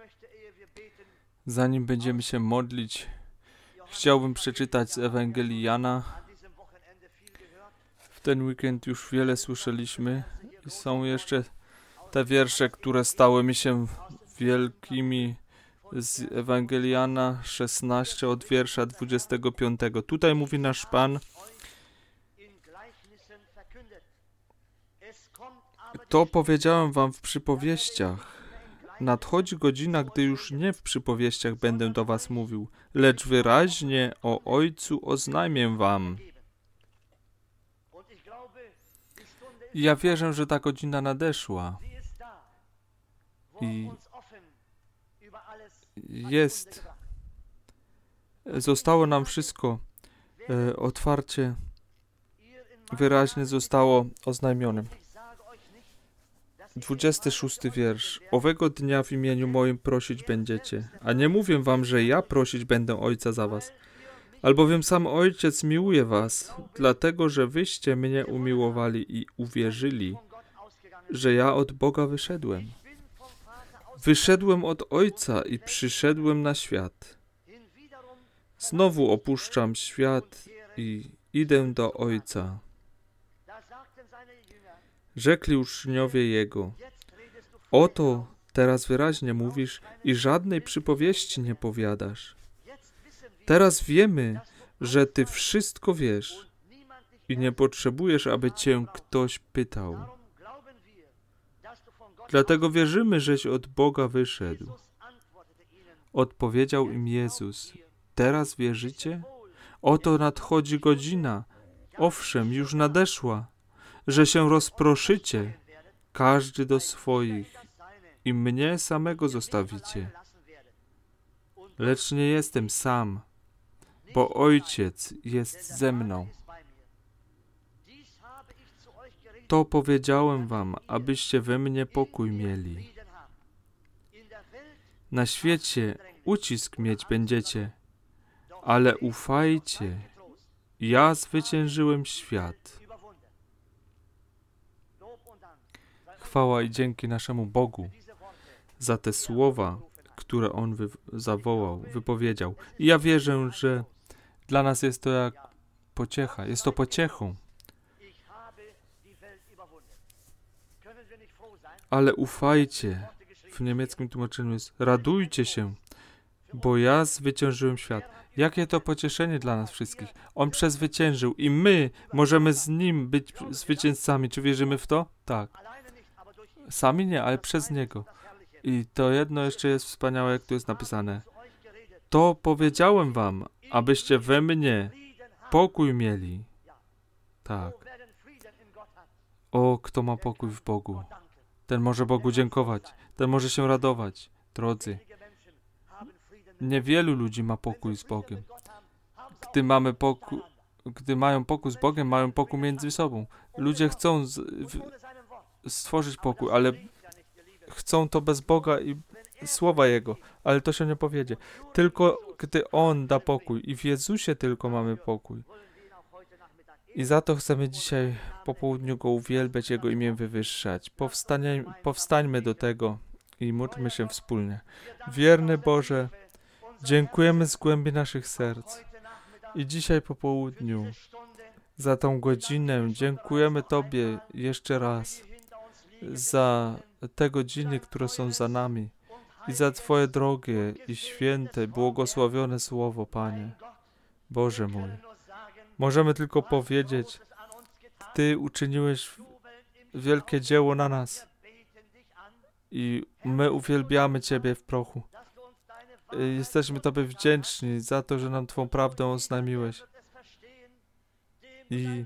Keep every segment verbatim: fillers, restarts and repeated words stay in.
Zanim będziemy się modlić, chciałbym przeczytać z Ewangelii Jana. W ten weekend już wiele słyszeliśmy i są jeszcze te wiersze, które stały mi się wielkimi z Ewangelii Jana szesnaście od wiersza dwudziestego piątego. Tutaj mówi nasz Pan: to powiedziałem wam w przypowieściach. Nadchodzi godzina, gdy już nie w przypowieściach będę do was mówił, lecz wyraźnie o Ojcu oznajmię wam. I ja wierzę, że ta godzina nadeszła. I jest, zostało nam wszystko e, otwarcie, wyraźnie zostało oznajmione. dwudziesty szósty wiersz. Owego dnia w imieniu moim prosić będziecie, a nie mówię wam, że ja prosić będę Ojca za was, albowiem sam Ojciec miłuje was, dlatego, że wyście mnie umiłowali i uwierzyli, że ja od Boga wyszedłem. Wyszedłem od Ojca i przyszedłem na świat. Znowu opuszczam świat i idę do Ojca. Rzekli uczniowie Jego: oto teraz wyraźnie mówisz i żadnej przypowieści nie powiadasz. Teraz wiemy, że Ty wszystko wiesz i nie potrzebujesz, aby Cię ktoś pytał. Dlatego wierzymy, żeś od Boga wyszedł. Odpowiedział im Jezus: teraz wierzycie? Oto nadchodzi godzina, owszem, już nadeszła, że się rozproszycie, każdy do swoich, i mnie samego zostawicie. Lecz nie jestem sam, bo Ojciec jest ze mną. To powiedziałem wam, abyście we mnie pokój mieli. Na świecie ucisk mieć będziecie, ale ufajcie, ja zwyciężyłem świat. Chwała i dzięki naszemu Bogu za te słowa, które On wy- zawołał, wypowiedział. I ja wierzę, że dla nas jest to jak pociecha, jest to pociechą. Ale ufajcie, w niemieckim tłumaczeniu jest radujcie się, bo ja zwyciężyłem świat. Jakie to pocieszenie dla nas wszystkich. On przezwyciężył i my możemy z Nim być zwycięzcami. Czy wierzymy w to? Tak. Sami nie, ale przez Niego. I to jedno jeszcze jest wspaniałe, jak tu jest napisane. To powiedziałem wam, abyście we mnie pokój mieli. Tak. O, kto ma pokój w Bogu, ten może Bogu dziękować, ten może się radować. Drodzy, niewielu ludzi ma pokój z Bogiem. Gdy mamy pokój, gdy mają pokój z Bogiem, mają pokój między sobą. Ludzie chcą z, w, stworzyć pokój, ale chcą to bez Boga i słowa Jego, ale to się nie powiedzie. Tylko gdy On da pokój i w Jezusie tylko mamy pokój. I za to chcemy dzisiaj po południu Go uwielbiać, Jego imię wywyższać. Powstanie, powstańmy do tego i módlmy się wspólnie. Wierny Boże, dziękujemy z głębi naszych serc. I dzisiaj po południu za tą godzinę dziękujemy Tobie jeszcze raz za te godziny, które są za nami i za Twoje drogie i święte, błogosławione słowo, Panie. Boże mój, możemy tylko powiedzieć, Ty uczyniłeś wielkie dzieło na nas i my uwielbiamy Ciebie w prochu. Jesteśmy Tobie wdzięczni za to, że nam Twą prawdę oznajmiłeś. I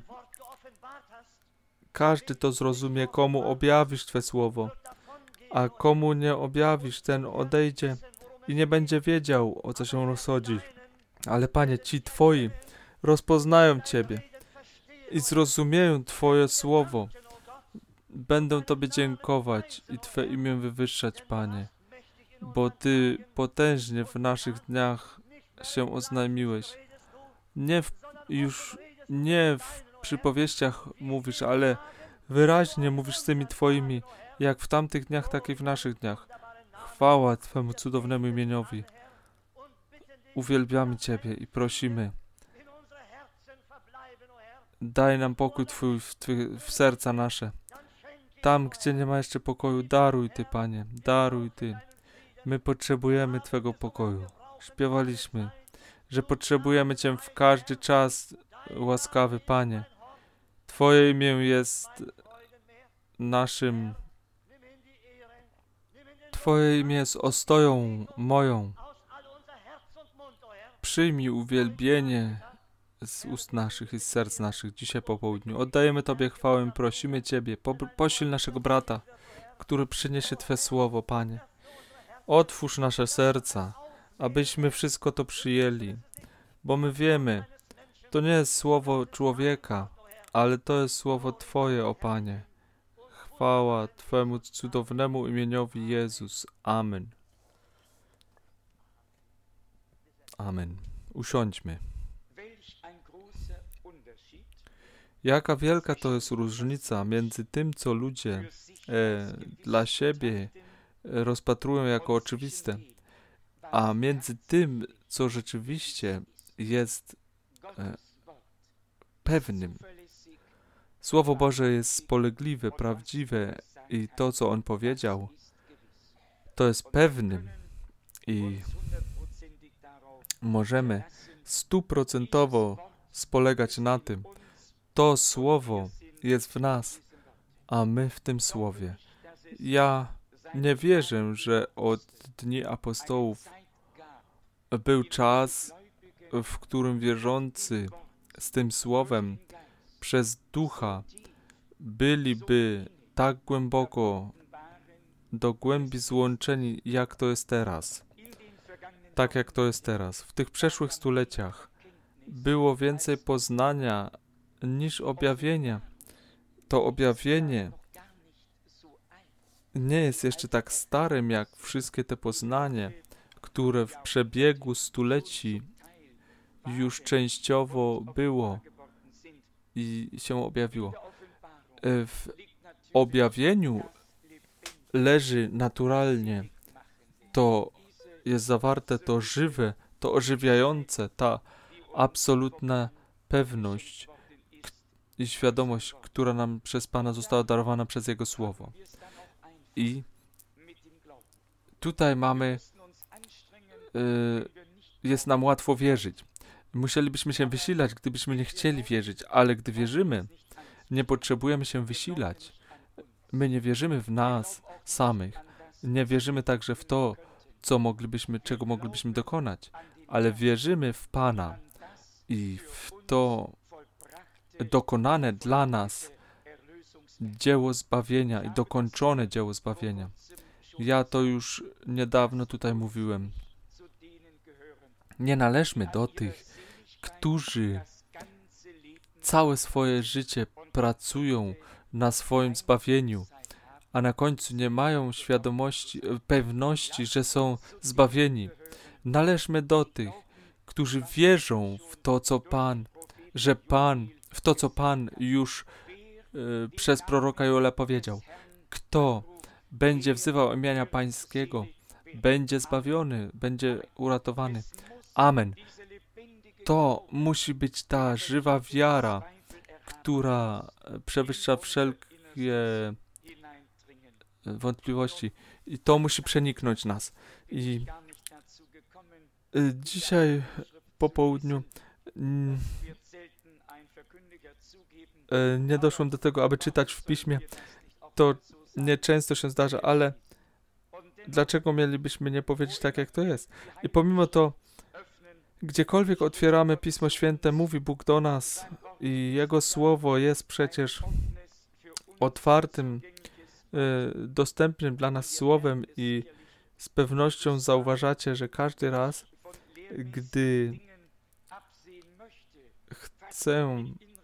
każdy to zrozumie, komu objawisz Twe słowo, a komu nie objawisz, ten odejdzie i nie będzie wiedział, o co się rozchodzi. Ale Panie, ci Twoi rozpoznają Ciebie i zrozumieją Twoje słowo. Będą Tobie dziękować i Twe imię wywyższać, Panie, bo Ty potężnie w naszych dniach się oznajmiłeś. Nie w, już nie w przypowieściach mówisz, ale wyraźnie mówisz z tymi Twoimi, jak w tamtych dniach, tak i w naszych dniach. Chwała Twemu cudownemu imieniowi. Uwielbiamy Ciebie i prosimy, daj nam pokój Twój w, Twy, w serca nasze. Tam, gdzie nie ma jeszcze pokoju, daruj Ty, Panie, daruj Ty. My potrzebujemy Twego pokoju. Śpiewaliśmy, że potrzebujemy Cię w każdy czas, łaskawy Panie. Twoje imię jest naszym, Twoje imię jest ostoją moją. Przyjmij uwielbienie z ust naszych i z serc naszych dzisiaj po południu. Oddajemy Tobie chwałę, prosimy Ciebie, po, posil naszego brata, który przyniesie Twe słowo, Panie. Otwórz nasze serca, abyśmy wszystko to przyjęli, bo my wiemy, to nie jest słowo człowieka, ale to jest słowo Twoje, o Panie. Chwała Twemu cudownemu imieniowi Jezus. Amen. Amen. Usiądźmy. Jaka wielka to jest różnica między tym, co ludzie e, dla siebie rozpatrują jako oczywiste, a między tym, co rzeczywiście jest e, pewnym. Słowo Boże jest spolegliwe, prawdziwe i to, co On powiedział, to jest pewnym i możemy stuprocentowo spolegać na tym. To Słowo jest w nas, a my w tym Słowie. Ja nie wierzę, że od dni apostołów był czas, w którym wierzący z tym Słowem przez Ducha byliby tak głęboko do głębi złączeni, jak to jest teraz. Tak jak to jest teraz. W tych przeszłych stuleciach było więcej poznania niż objawienia. To objawienie nie jest jeszcze tak starym, jak wszystkie te poznanie, które w przebiegu stuleci już częściowo było i się objawiło. W objawieniu leży naturalnie, to jest zawarte, to żywe, to ożywiające, ta absolutna pewność i świadomość, która nam przez Pana została darowana przez Jego Słowo. I tutaj mamy, y, jest nam łatwo wierzyć. Musielibyśmy się wysilać, gdybyśmy nie chcieli wierzyć, ale gdy wierzymy, nie potrzebujemy się wysilać. My nie wierzymy w nas samych. Nie wierzymy także w to, co moglibyśmy, czego moglibyśmy dokonać, ale wierzymy w Pana i w to dokonane dla nas dzieło zbawienia i dokończone dzieło zbawienia. Ja to już niedawno tutaj mówiłem. Nie należmy do tych, którzy całe swoje życie pracują na swoim zbawieniu, a na końcu nie mają świadomości, pewności, że są zbawieni. Należmy do tych, którzy wierzą w to, co Pan, że Pan, w to, co Pan już y, przez proroka Joela powiedział. Kto będzie wzywał imienia Pańskiego, będzie zbawiony, będzie uratowany. Amen. To musi być ta żywa wiara, która przewyższa wszelkie wątpliwości. I to musi przeniknąć nas. I y, dzisiaj po południu mm, y, nie doszłem do tego, aby czytać w piśmie. To nieczęsto się zdarza, ale dlaczego mielibyśmy nie powiedzieć tak, jak to jest? I pomimo to, gdziekolwiek otwieramy Pismo Święte, mówi Bóg do nas i Jego Słowo jest przecież otwartym, y, dostępnym dla nas Słowem i z pewnością zauważacie, że każdy raz, gdy chcę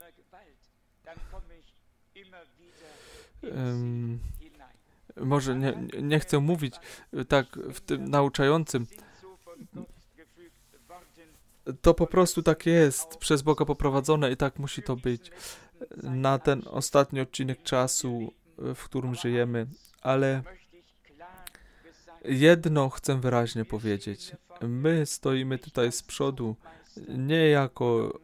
um, może nie, nie chcę mówić tak w tym nauczającym, to po prostu tak jest, przez Boga poprowadzone i tak musi to być na ten ostatni odcinek czasu, w którym żyjemy, ale Jedno chcę wyraźnie powiedzieć. My stoimy tutaj z przodu nie jako,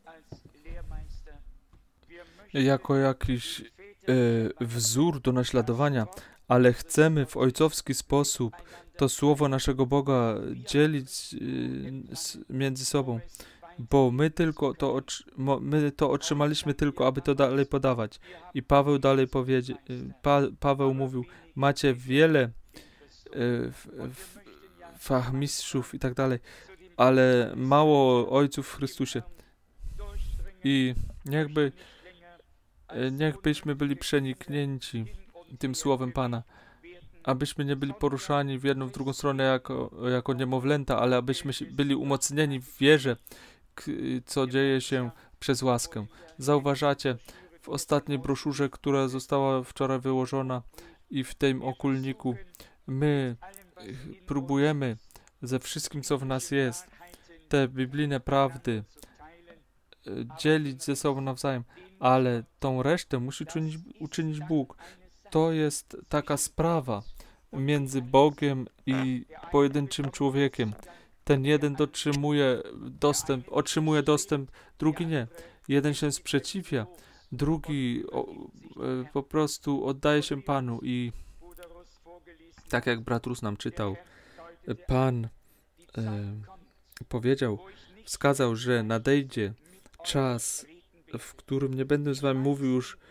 jako jakiś e, wzór do naśladowania, ale chcemy w ojcowski sposób to słowo naszego Boga dzielić e, z, między sobą, bo my tylko to, my to otrzymaliśmy tylko, aby to dalej podawać. I Paweł dalej powiedział, pa, Paweł mówił, macie wiele e, w, w, fachmistrzów i tak dalej, ale mało ojców w Chrystusie. I niechby, niechbyśmy byli przeniknięci tym słowem Pana, abyśmy nie byli poruszani w jedną, w drugą stronę jako, jako niemowlęta, ale abyśmy byli umocnieni w wierze, co dzieje się przez łaskę. Zauważacie w ostatniej broszurze, która została wczoraj wyłożona i w tym okulniku, my próbujemy ze wszystkim, co w nas jest, te biblijne prawdy dzielić ze sobą nawzajem, ale tą resztę musi uczynić, uczynić Bóg. To jest taka sprawa między Bogiem i pojedynczym człowiekiem. Ten jeden otrzymuje dostęp, otrzymuje dostęp, drugi nie. Jeden się sprzeciwia, drugi o, e, po prostu oddaje się Panu i tak jak brat Rus nam czytał, Pan e, powiedział, wskazał, że nadejdzie czas, w którym nie będę z wami mówił już e,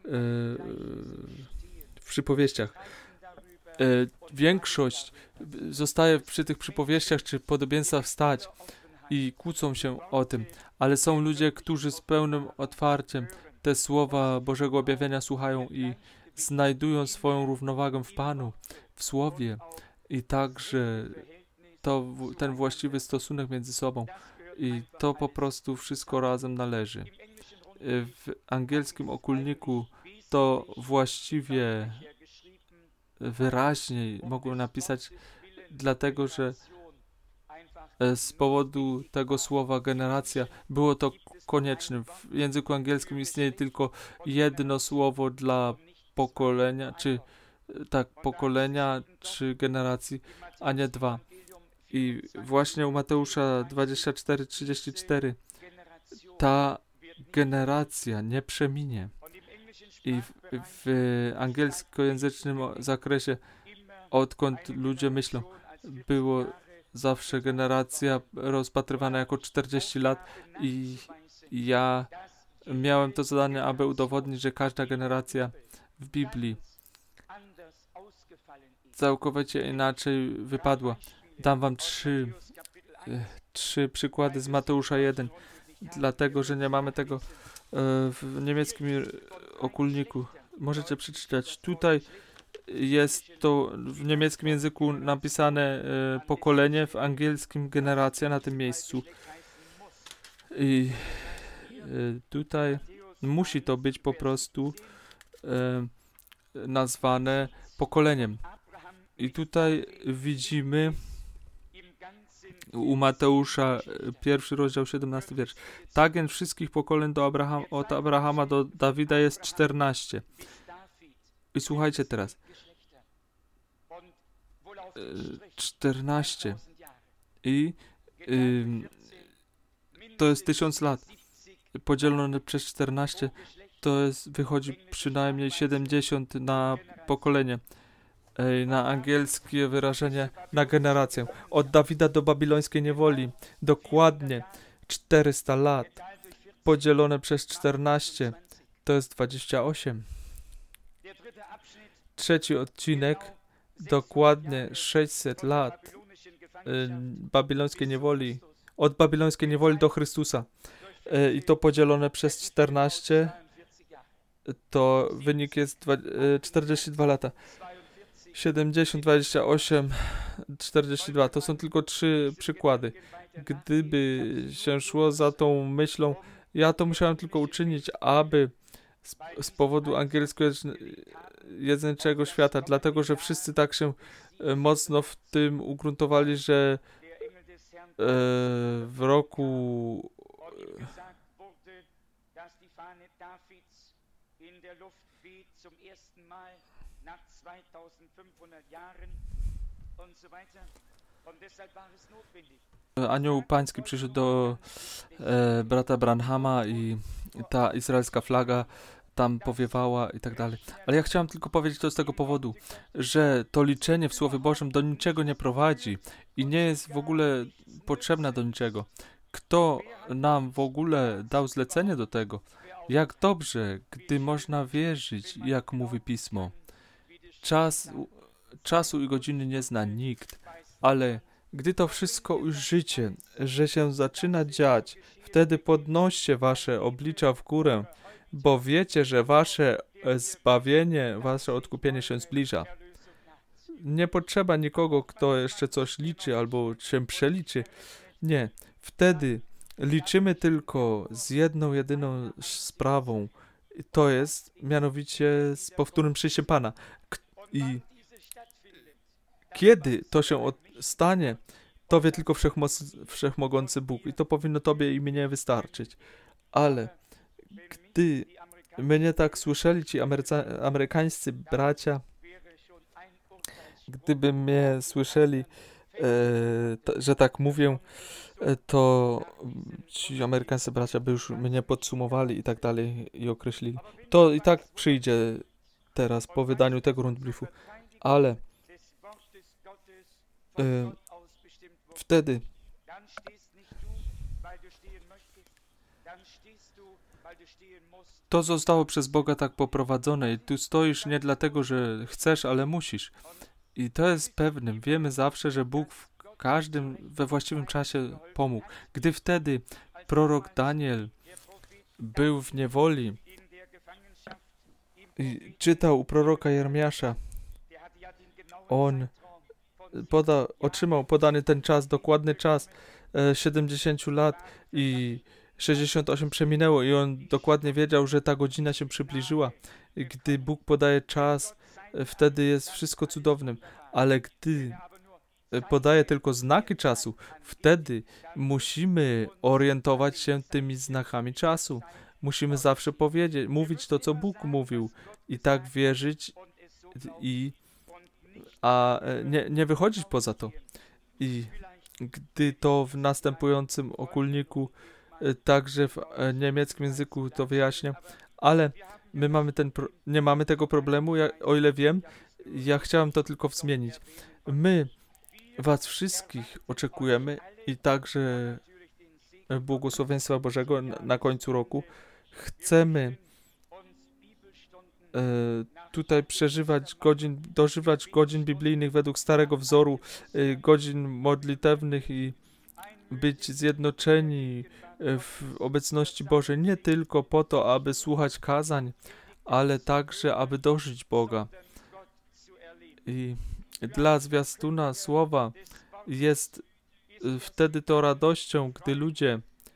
w przypowieściach. E, większość zostaje przy tych przypowieściach czy podobieństwach stać i kłócą się o tym, ale są ludzie, którzy z pełnym otwarciem te słowa Bożego objawienia słuchają i znajdują swoją równowagę w Panu, w Słowie i także to, ten właściwy stosunek między sobą. I to po prostu wszystko razem należy. W angielskim okulniku to właściwie wyraźniej mogłem napisać, dlatego że z powodu tego słowa generacja było to konieczne. W języku angielskim istnieje tylko jedno słowo dla pokolenia, czy tak, pokolenia, czy generacji, a nie dwa. I właśnie u Mateusza dwadzieścia cztery trzydzieści cztery ta generacja nie przeminie. I w, w angielskojęzycznym zakresie, odkąd ludzie myślą, było zawsze generacja rozpatrywana jako czterdzieści lat i ja miałem to zadanie, aby udowodnić, że każda generacja w Biblii całkowicie inaczej wypadła. Dam wam trzy, trzy przykłady z Mateusza jeden, dlatego, że nie mamy tego w niemieckim okulniku. Możecie przeczytać. Tutaj jest to w niemieckim języku napisane pokolenie, w angielskim generacja na tym miejscu. I tutaj musi to być po prostu nazwane pokoleniem. I tutaj widzimy u Mateusza pierwszy rozdział, siedemnasty wiersz. Tak więc wszystkich pokoleń do Abraham, od Abrahama do Dawida jest czternaście. I słuchajcie teraz. czternaście. I y, to jest tysiąc lat. Podzielone przez czternaście to jest, wychodzi przynajmniej siedemdziesiąt na pokolenie. Na angielskie wyrażenie na generację. Od Dawida do babilońskiej niewoli. Dokładnie czterysta lat. Podzielone przez czternaście to jest dwadzieścia osiem. Trzeci odcinek. Dokładnie sześćset lat babilońskiej niewoli. Od babilońskiej niewoli do Chrystusa. I to podzielone przez czternaście to wynik jest czterdzieści dwa lata. siedemdziesiąt, dwadzieścia osiem, czterdzieści dwa. To są tylko trzy przykłady. Gdyby się szło za tą myślą, ja to musiałem tylko uczynić, aby z, z powodu angielskojęzycznego świata, dlatego, że wszyscy tak się mocno w tym ugruntowali, że e, w roku Anioł Pański przyszedł do e, brata Branhama i ta izraelska flaga tam powiewała i tak dalej. Ale ja chciałem tylko powiedzieć to z tego powodu, że to liczenie w Słowie Bożym do niczego nie prowadzi i nie jest w ogóle potrzebne do niczego. Kto nam w ogóle dał zlecenie do tego? Jak dobrze, gdy można wierzyć, jak mówi Pismo. Czas, czasu i godziny nie zna nikt, ale gdy to wszystko ujrzycie, że się zaczyna dziać, wtedy podnoście wasze oblicza w górę, bo wiecie, że wasze zbawienie, wasze odkupienie się zbliża. Nie potrzeba nikogo, kto jeszcze coś liczy albo się przeliczy. Nie. Wtedy liczymy tylko z jedną, jedyną sprawą. To jest mianowicie z powtórnym przyjściem Pana. I kiedy to się stanie, to wie tylko wszechmoc, wszechmogący Bóg. I to powinno Tobie i mnie wystarczyć. Ale gdy mnie tak słyszeli ci ameryca- amerykańscy bracia, gdyby mnie słyszeli, e, t- że tak mówię, e, to ci amerykańscy bracia by już mnie podsumowali i tak dalej i określili. To i tak przyjdzie teraz po wydaniu tego rundbriefu, ale e, wtedy to zostało przez Boga tak poprowadzone i tu stoisz nie dlatego, że chcesz, ale musisz. I to jest pewnym. Wiemy zawsze, że Bóg w każdym, we właściwym czasie pomógł. Gdy wtedy prorok Daniel był w niewoli i czytał u proroka Jeremiasza, on poda, otrzymał podany ten czas, dokładny czas e, siedemdziesiąt lat i sześćdziesiąt osiem przeminęło i on dokładnie wiedział, że ta godzina się przybliżyła. I gdy Bóg podaje czas, e, wtedy jest wszystko cudownym, ale gdy e, podaje tylko znaki czasu, wtedy musimy orientować się tymi znakami czasu. Musimy zawsze powiedzieć, mówić to, co Bóg mówił i tak wierzyć i a nie, nie wychodzić poza to. I gdy to w następującym okulniku, także w niemieckim języku to wyjaśniam, ale my mamy ten, pro, nie mamy tego problemu, ja, o ile wiem, ja chciałem to tylko zmienić. My was wszystkich oczekujemy i także błogosławieństwa Bożego na, na końcu roku. Chcemy e, tutaj przeżywać godzin, dożywać godzin biblijnych według starego wzoru, e, godzin modlitewnych i być zjednoczeni w obecności Bożej nie tylko po to, aby słuchać kazań, ale także, aby dożyć Boga. I dla zwiastuna słowa jest wtedy to radością, gdy ludzie,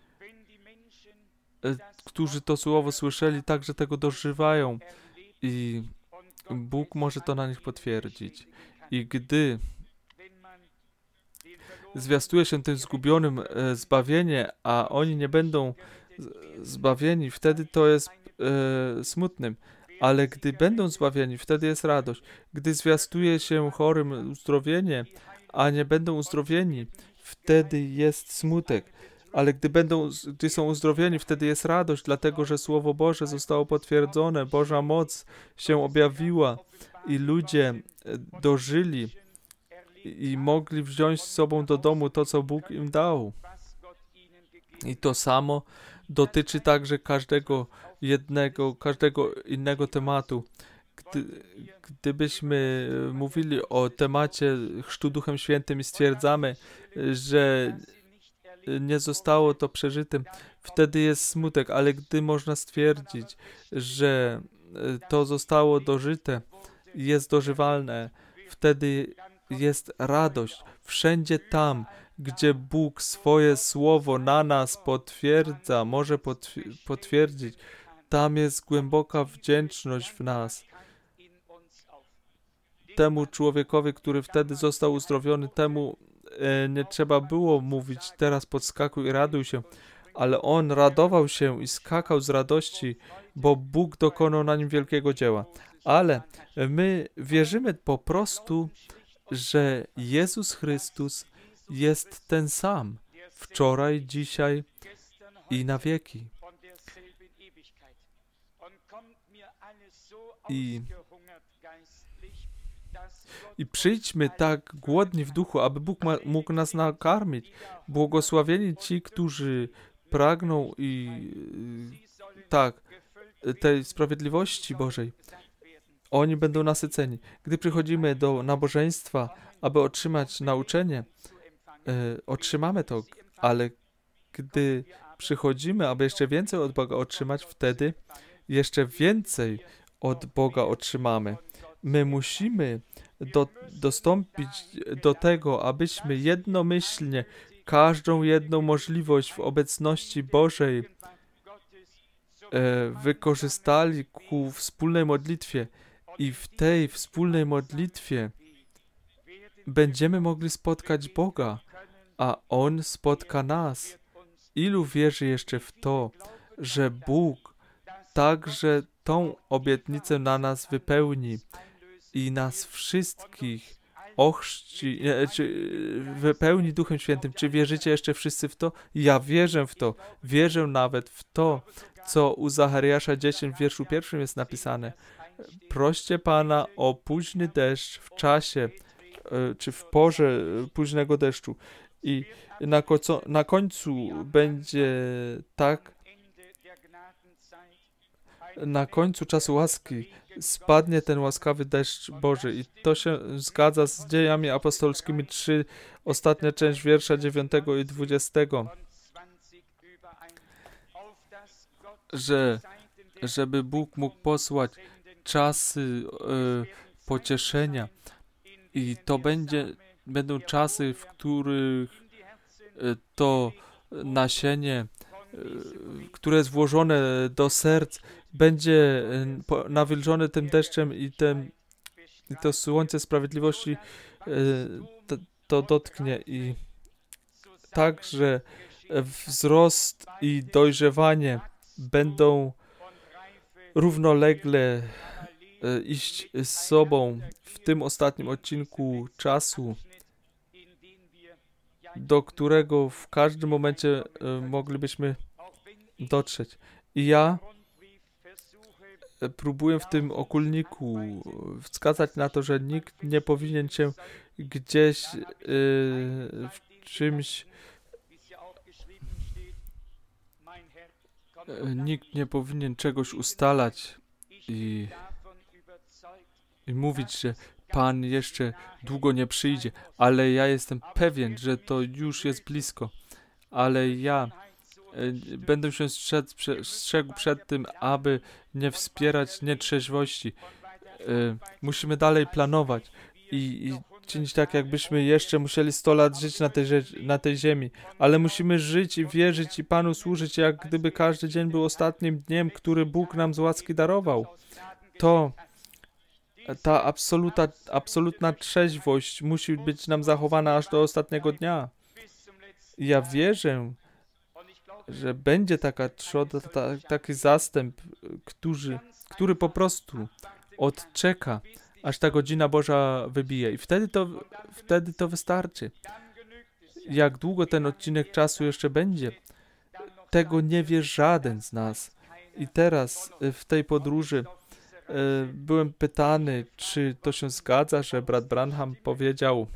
którzy to słowo słyszeli, także tego dożywają i Bóg może to na nich potwierdzić. I gdy zwiastuje się tym zgubionym e, zbawienie, a oni nie będą zbawieni, wtedy to jest e, smutnym. Ale gdy będą zbawieni, wtedy jest radość. Gdy zwiastuje się chorym uzdrowienie, a nie będą uzdrowieni, wtedy jest smutek. Ale gdy będą, gdy są uzdrowieni, wtedy jest radość, dlatego że Słowo Boże zostało potwierdzone, Boża moc się objawiła i ludzie dożyli i mogli wziąć z sobą do domu to, co Bóg im dał. I to samo dotyczy także każdego jednego, każdego innego tematu. Gdy, gdybyśmy mówili o temacie chrztu Duchem Świętym i stwierdzamy, że nie zostało to przeżytym, wtedy jest smutek, ale gdy można stwierdzić, że to zostało dożyte, jest dożywalne, wtedy jest radość. Wszędzie tam, gdzie Bóg swoje słowo na nas potwierdza, może potw- potwierdzić, tam jest głęboka wdzięczność w nas. Temu człowiekowi, który wtedy został uzdrowiony, temu e, nie trzeba było mówić, teraz podskakuj i raduj się, ale on radował się i skakał z radości, bo Bóg dokonał na nim wielkiego dzieła. Ale my wierzymy po prostu że Jezus Chrystus jest ten sam, wczoraj, dzisiaj i na wieki. I, I przyjdźmy tak głodni w duchu, aby Bóg ma, mógł nas nakarmić. Błogosławieni ci, którzy pragną i tak, tej sprawiedliwości Bożej. Oni będą nasyceni. Gdy przychodzimy do nabożeństwa, aby otrzymać nauczenie, e, otrzymamy to, ale gdy przychodzimy, aby jeszcze więcej od Boga otrzymać, wtedy jeszcze więcej od Boga otrzymamy. My musimy do, dostąpić do tego, abyśmy jednomyślnie każdą jedną możliwość w obecności Bożej e, wykorzystali ku wspólnej modlitwie i w tej wspólnej modlitwie będziemy mogli spotkać Boga, a On spotka nas. Ilu wierzy jeszcze w to, że Bóg także tą obietnicę na nas wypełni i nas wszystkich ochrzci, nie, czy wypełni Duchem Świętym? Czy wierzycie jeszcze wszyscy w to? Ja wierzę w to. Wierzę nawet w to, co u Zachariasza dziesięć w wierszu pierwszym jest napisane. Proście Pana o późny deszcz w czasie, czy w porze późnego deszczu. I na, końcu, na końcu będzie tak, na końcu czasu łaski spadnie ten łaskawy deszcz Boży. I to się zgadza z Dziejami Apostolskimi trzy, ostatnia część wiersza dziewiątego i dwudziestego. Że, żeby Bóg mógł posłać czasy e, pocieszenia. I to będzie, będą czasy, w których e, to nasienie, e, które jest włożone do serc, będzie e, nawilżone tym deszczem i, ten, i to słońce sprawiedliwości e, to, to dotknie. I także wzrost i dojrzewanie będą równolegle iść z sobą w tym ostatnim odcinku czasu, do którego w każdym momencie moglibyśmy dotrzeć. I ja próbuję w tym okulniku wskazać na to, że nikt nie powinien się gdzieś w czymś nikt nie powinien czegoś ustalać i I mówić, że Pan jeszcze długo nie przyjdzie, ale ja jestem pewien, że to już jest blisko. Ale ja e, będę się strzec, prze, strzegł przed tym, aby nie wspierać nietrzeźwości. E, musimy dalej planować i, i czynić tak, jakbyśmy jeszcze musieli sto lat żyć na tej, na tej ziemi. Ale musimy żyć i wierzyć i Panu służyć, jak gdyby każdy dzień był ostatnim dniem, który Bóg nam z łaski darował. To Ta absoluta, absolutna trzeźwość musi być nam zachowana aż do ostatniego dnia. I ja wierzę, że będzie taka trzoda, ta, taki zastęp, który, który po prostu odczeka, aż ta godzina Boża wybije. I wtedy to, wtedy to wystarczy. Jak długo ten odcinek czasu jeszcze będzie, tego nie wie żaden z nas. I teraz w tej podróży byłem pytany, czy to się zgadza, że brat Branham powiedział,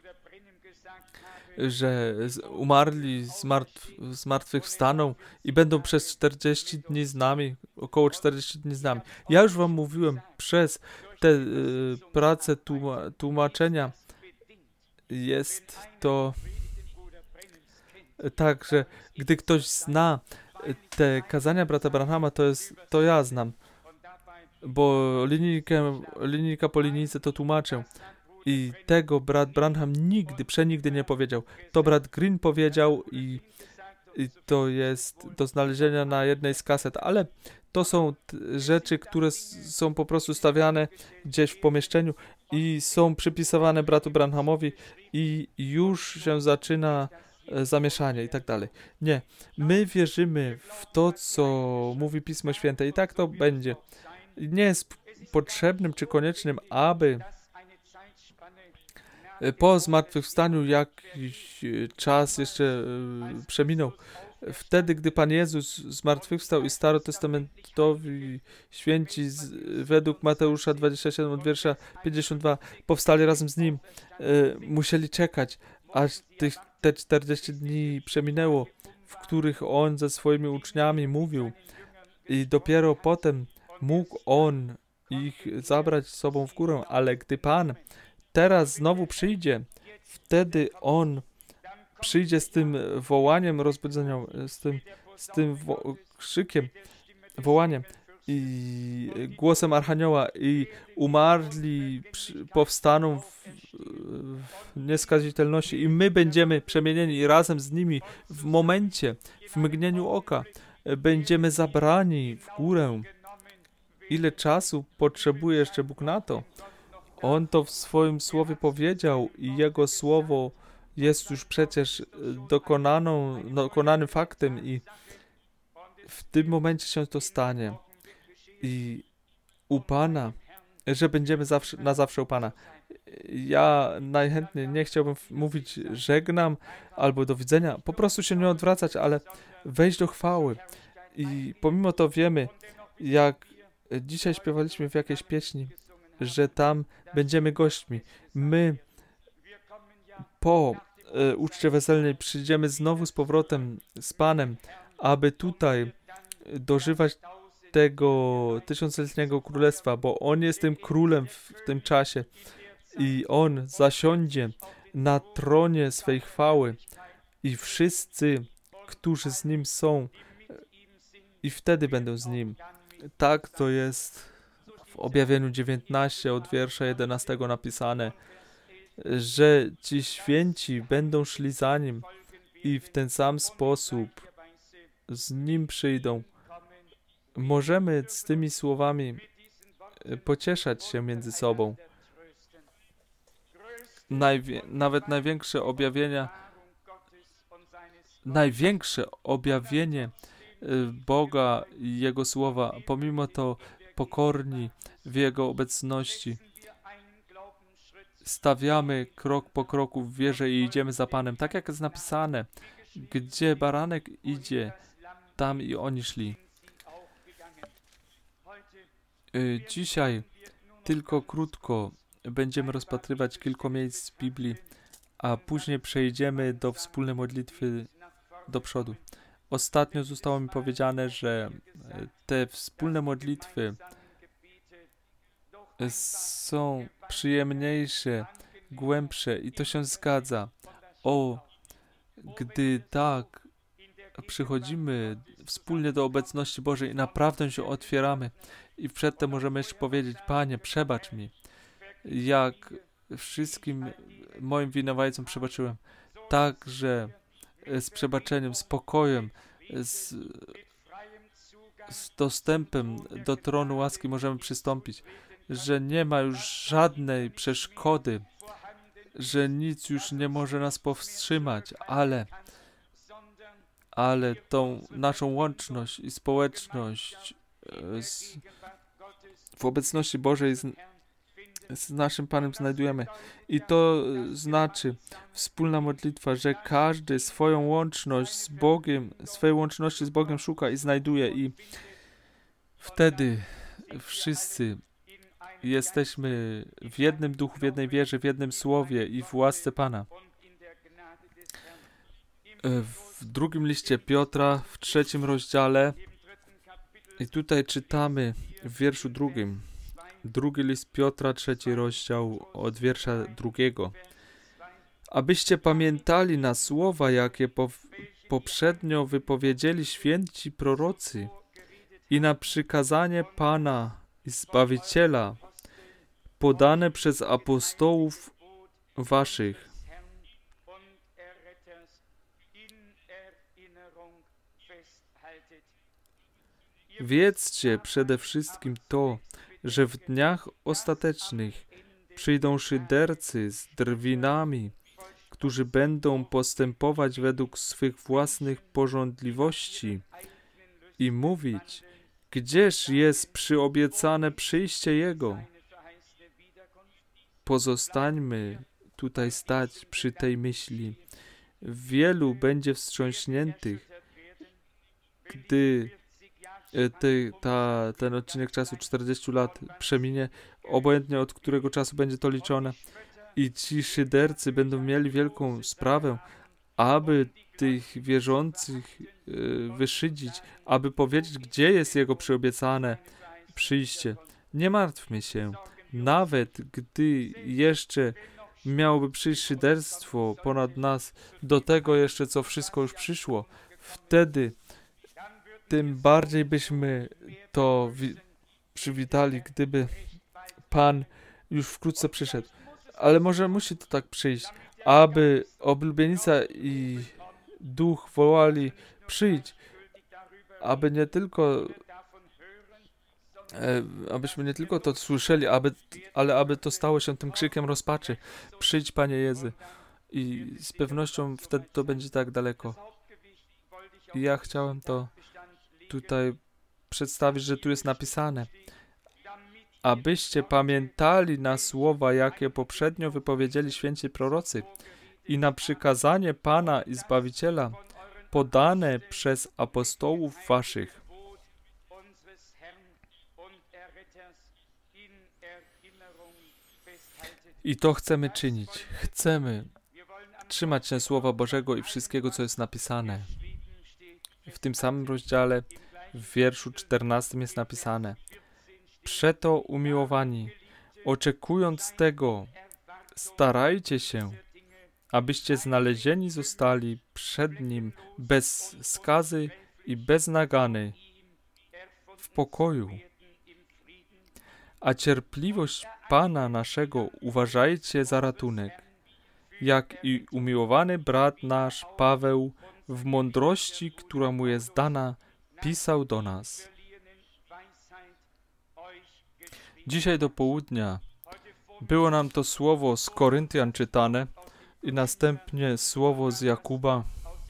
że umarli zmartw, zmartwychwstaną i będą przez czterdzieści dni z nami, około czterdzieści dni z nami. Ja już wam mówiłem, przez te y, prace tłuma, tłumaczenia jest to tak, że gdy ktoś zna te kazania brata Branhama, to jest, to ja znam. Bo linijkę, linijka po linijce to tłumaczę. I tego brat Branham nigdy, przenigdy nie powiedział. To brat Green powiedział i, i to jest do znalezienia na jednej z kaset, ale to są t- rzeczy, które s- są po prostu stawiane gdzieś w pomieszczeniu i są przypisywane bratu Branhamowi i już się zaczyna e, zamieszanie i tak dalej. Nie, my wierzymy w to, co mówi Pismo Święte i tak to będzie. Nie jest potrzebnym czy koniecznym, aby Po zmartwychwstaniu jakiś czas jeszcze przeminął. Wtedy, gdy Pan Jezus zmartwychwstał i starotestamentowi święci z, według Mateusza dwudziestego siódmego od wiersza pięćdziesiątego drugiego powstali razem z Nim, musieli czekać, aż tych, te czterdzieści dni przeminęło, w których On ze swoimi uczniami mówił, i dopiero potem mógł On ich zabrać z sobą w górę, ale gdy Pan teraz znowu przyjdzie, wtedy On przyjdzie z tym wołaniem rozbudzenia, z tym, z tym wo- krzykiem, wołaniem i głosem Archanioła, i umarli przy, powstaną w, w nieskazitelności, i my będziemy przemienieni razem z nimi w momencie, w mgnieniu oka. Będziemy zabrani w górę. Ile czasu potrzebuje jeszcze Bóg na to? On to w swoim słowie powiedział i Jego słowo jest już przecież dokonaną, dokonanym faktem, i w tym momencie się to stanie. I u Pana, że będziemy zawsze, na zawsze u Pana. Ja najchętniej nie chciałbym mówić żegnam albo do widzenia, po prostu się nie odwracać, ale wejść do chwały. I pomimo to wiemy, jak dzisiaj śpiewaliśmy w jakiejś pieśni, że tam będziemy gośćmi. My po e, uczcie weselnej przyjdziemy znowu z powrotem z Panem, aby tutaj dożywać tego tysiącletniego królestwa, bo On jest tym królem w, w tym czasie i On zasiądzie na tronie swej chwały i wszyscy, którzy z Nim są, i wtedy będą z Nim. Tak to jest w Objawieniu dziewiętnastym od wiersza jedenastego napisane, że ci święci będą szli za Nim i w ten sam sposób z Nim przyjdą. Możemy z tymi słowami pocieszać się między sobą. Najwie- nawet największe objawienia, największe objawienie Boga i Jego słowa, pomimo to pokorni w Jego obecności. Stawiamy krok po kroku w wierze i idziemy za Panem. Tak jak jest napisane, gdzie baranek idzie, tam i oni szli. Dzisiaj tylko krótko będziemy rozpatrywać kilka miejsc z Biblii, a później przejdziemy do wspólnej modlitwy do przodu. Ostatnio zostało mi powiedziane, że te wspólne modlitwy są przyjemniejsze, głębsze i to się zgadza. O, gdy tak przychodzimy wspólnie do obecności Bożej i naprawdę się otwieramy i przedtem możemy jeszcze powiedzieć: Panie, przebacz mi, jak wszystkim moim winowajcom przebaczyłem. Tak, że z przebaczeniem, z pokojem, z, z dostępem do tronu łaski możemy przystąpić, że nie ma już żadnej przeszkody, że nic już nie może nas powstrzymać, ale, ale tą naszą łączność i społeczność z, w obecności Bożej z, z naszym Panem znajdujemy. I to znaczy wspólna modlitwa, że każdy swoją łączność z Bogiem, swojej łączności z Bogiem szuka i znajduje, i wtedy wszyscy jesteśmy w jednym duchu, w jednej wierze, w jednym słowie i w łasce Pana. W drugim liście Piotra, w trzecim rozdziale, i tutaj czytamy w wierszu drugim, drugi list Piotra, trzeci rozdział, od wiersza drugiego. Abyście pamiętali na słowa, jakie po, poprzednio wypowiedzieli święci prorocy, i na przykazanie Pana i Zbawiciela podane przez apostołów waszych. Wiedzcie przede wszystkim to, że w dniach ostatecznych przyjdą szydercy z drwinami, którzy będą postępować według swych własnych pożądliwości i mówić: gdzież jest przyobiecane przyjście Jego? Pozostańmy tutaj stać przy tej myśli. Wielu będzie wstrząśniętych, gdy ty, ta, ten odcinek czasu czterdzieści lat przeminie, obojętnie od którego czasu będzie to liczone. I ci szydercy będą mieli wielką sprawę, aby tych wierzących y, wyszydzić, aby powiedzieć, gdzie jest Jego przyobiecane przyjście. Nie martwmy się, nawet gdy jeszcze miałoby przyjść szyderstwo ponad nas, do tego jeszcze, co wszystko już przyszło, wtedy tym bardziej byśmy to wi- przywitali, gdyby Pan już wkrótce przyszedł. Ale może musi to tak przyjść, aby oblubienica i duch wołali: przyjdź, aby nie tylko e, abyśmy nie tylko to słyszeli, aby, ale aby to stało się tym krzykiem rozpaczy. Przyjdź, Panie Jezu. I z pewnością wtedy to będzie tak daleko. I ja chciałem to tutaj przedstawić, że tu jest napisane: abyście pamiętali na słowa, jakie poprzednio wypowiedzieli święci prorocy, i na przykazanie Pana i Zbawiciela podane przez apostołów waszych. I to chcemy czynić. Chcemy trzymać się Słowa Bożego i wszystkiego, co jest napisane. W tym samym rozdziale, w wierszu czternastym jest napisane: przeto, umiłowani, oczekując tego, starajcie się, abyście znalezieni zostali przed Nim bez skazy i bez nagany w pokoju. A cierpliwość Pana naszego uważajcie za ratunek, jak i umiłowany brat nasz Paweł w mądrości, która mu jest dana, pisał do nas. Dzisiaj do południa było nam to słowo z Koryntian czytane i następnie słowo z Jakuba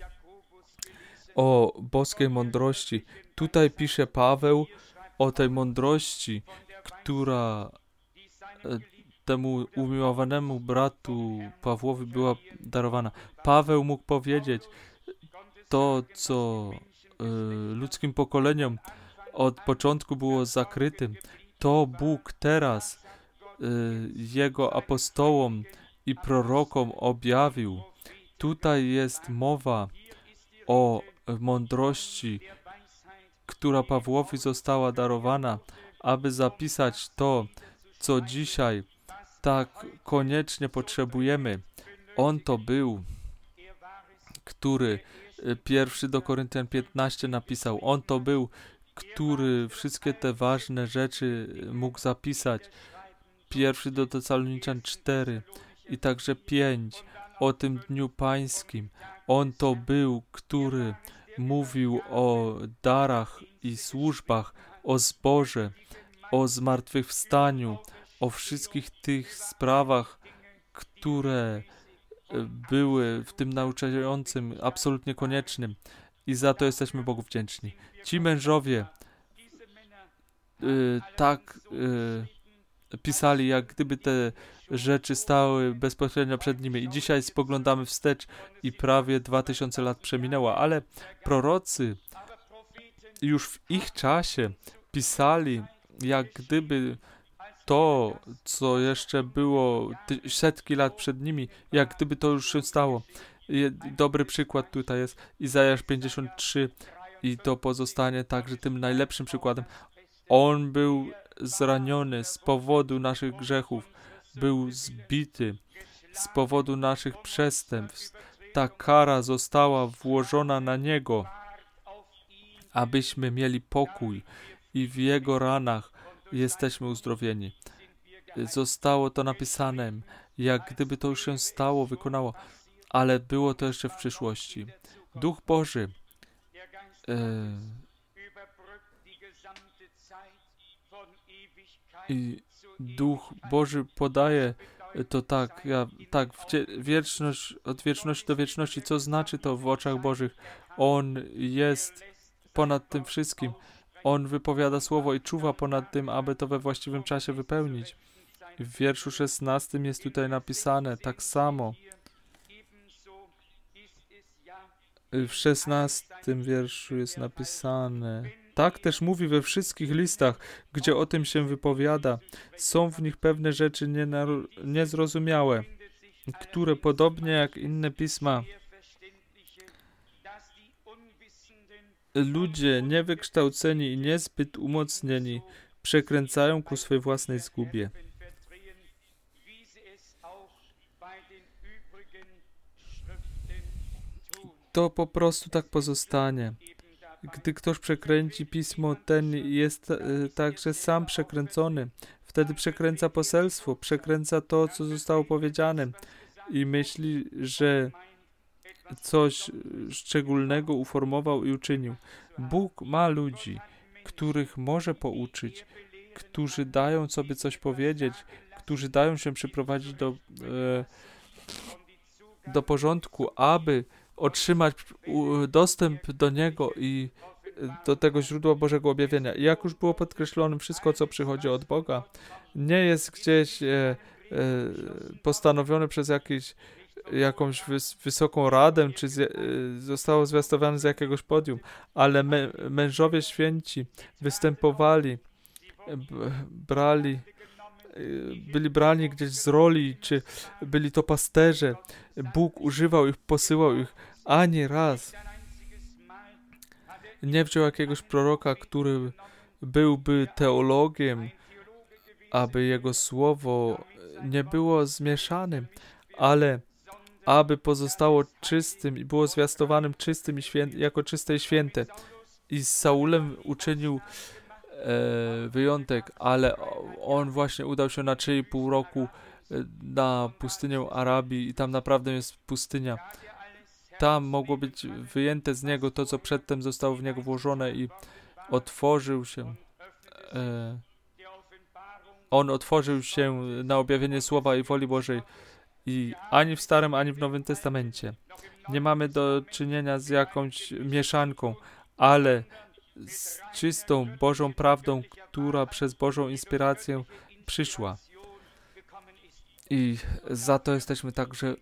o boskiej mądrości. Tutaj pisze Paweł o tej mądrości, która temu umiłowanemu bratu Pawłowi była darowana. Paweł mógł powiedzieć to, co y, ludzkim pokoleniom od początku było zakrytym, to Bóg teraz y, Jego apostołom i prorokom objawił. Tutaj jest mowa o mądrości, która Pawłowi została darowana, aby zapisać to, co dzisiaj tak koniecznie potrzebujemy. On to był, który pierwszy do Koryntian piętnaście napisał. On to był, który wszystkie te ważne rzeczy mógł zapisać. Pierwszy do Tesaloniczan cztery i także pięć o tym dniu pańskim. On to był, który mówił o darach i służbach, o zborze, o zmartwychwstaniu, o wszystkich tych sprawach, które były w tym nauczającym absolutnie koniecznym. I za to jesteśmy Bogu wdzięczni. Ci mężowie y, tak y, pisali, jak gdyby te rzeczy stały bezpośrednio przed nimi. I dzisiaj spoglądamy wstecz i prawie dwa tysiące lat przeminęło, ale prorocy już w ich czasie pisali, jak gdyby to, co jeszcze było ty- setki lat przed nimi, jak gdyby to już się stało. Je, dobry przykład tutaj jest Izajasz pięćdziesiąt trzy i to pozostanie także tym najlepszym przykładem. On był zraniony z powodu naszych grzechów, był zbity z powodu naszych przestępstw. Ta kara została włożona na Niego, abyśmy mieli pokój i w Jego ranach jesteśmy uzdrowieni. Zostało to napisane, jak gdyby to już się stało, wykonało, ale było to jeszcze w przyszłości. Duch Boży e, i Duch Boży podaje to tak, ja, tak, wieczność, od wieczności do wieczności. Co znaczy to w oczach Bożych? On jest ponad tym wszystkim. On wypowiada słowo i czuwa ponad tym, aby to we właściwym czasie wypełnić. W wierszu szesnastym jest tutaj napisane tak samo. W szesnastym wierszu jest napisane: tak też mówi we wszystkich listach, gdzie o tym się wypowiada. Są w nich pewne rzeczy nienaru- niezrozumiałe, które podobnie jak inne pisma, ludzie niewykształceni i niezbyt umocnieni przekręcają ku swej własnej zgubie. To po prostu tak pozostanie. Gdy ktoś przekręci pismo, ten jest e, także sam przekręcony. Wtedy przekręca poselstwo, przekręca to, co zostało powiedziane i myśli, że coś szczególnego uformował i uczynił. Bóg ma ludzi, których może pouczyć, którzy dają sobie coś powiedzieć, którzy dają się przyprowadzić do, e, do porządku, aby otrzymać dostęp do Niego i do tego źródła Bożego objawienia. I jak już było podkreślone, wszystko, co przychodzi od Boga, nie jest gdzieś e, e, postanowione przez jakiś, jakąś wys, wysoką radę, czy z, e, zostało zwiastowane z jakiegoś podium, ale mę, mężowie święci występowali, b, brali, byli brani gdzieś z roli, czy byli to pasterze. Bóg używał ich, posyłał ich, ani raz nie wziął jakiegoś proroka, który byłby teologiem, aby jego słowo nie było zmieszanym, ale aby pozostało czystym i było zwiastowanym czystym i świę- jako czyste i święte. I z Saulem uczynił e, wyjątek, ale on właśnie udał się na trzy i pół roku na pustynię Arabii i tam naprawdę jest pustynia. Tam mogło być wyjęte z niego to, co przedtem zostało w niego włożone i otworzył się. E, on otworzył się na objawienie Słowa i woli Bożej. I ani w Starym, ani w Nowym Testamencie nie mamy do czynienia z jakąś mieszanką, ale z czystą Bożą prawdą, która przez Bożą inspirację przyszła. I za to jesteśmy także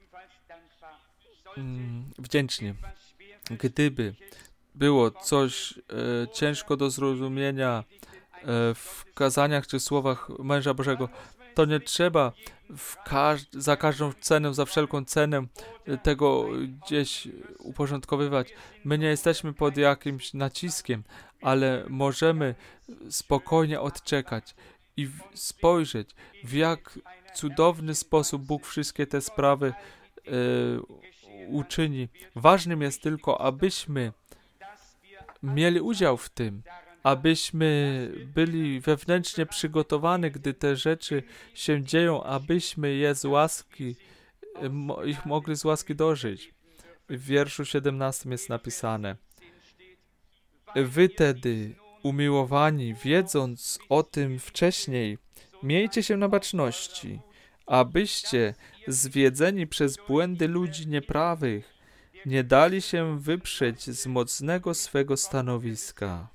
mm, wdzięczni. Gdyby było coś e, ciężko do zrozumienia e, w kazaniach czy słowach męża Bożego, to nie trzeba w każ- za każdą cenę, za wszelką cenę tego gdzieś uporządkowywać. My nie jesteśmy pod jakimś naciskiem, ale możemy spokojnie odczekać i w- spojrzeć, w jak cudowny sposób Bóg wszystkie te sprawy e, uczyni. Ważnym jest tylko, abyśmy mieli udział w tym, abyśmy byli wewnętrznie przygotowani, gdy te rzeczy się dzieją, abyśmy je z łaski, mo, ich mogli z łaski dożyć. W wierszu siedemnastym jest napisane: wy tedy, umiłowani, wiedząc o tym wcześniej, miejcie się na baczności, abyście, zwiedzeni przez błędy ludzi nieprawych, nie dali się wyprzeć z mocnego swego stanowiska.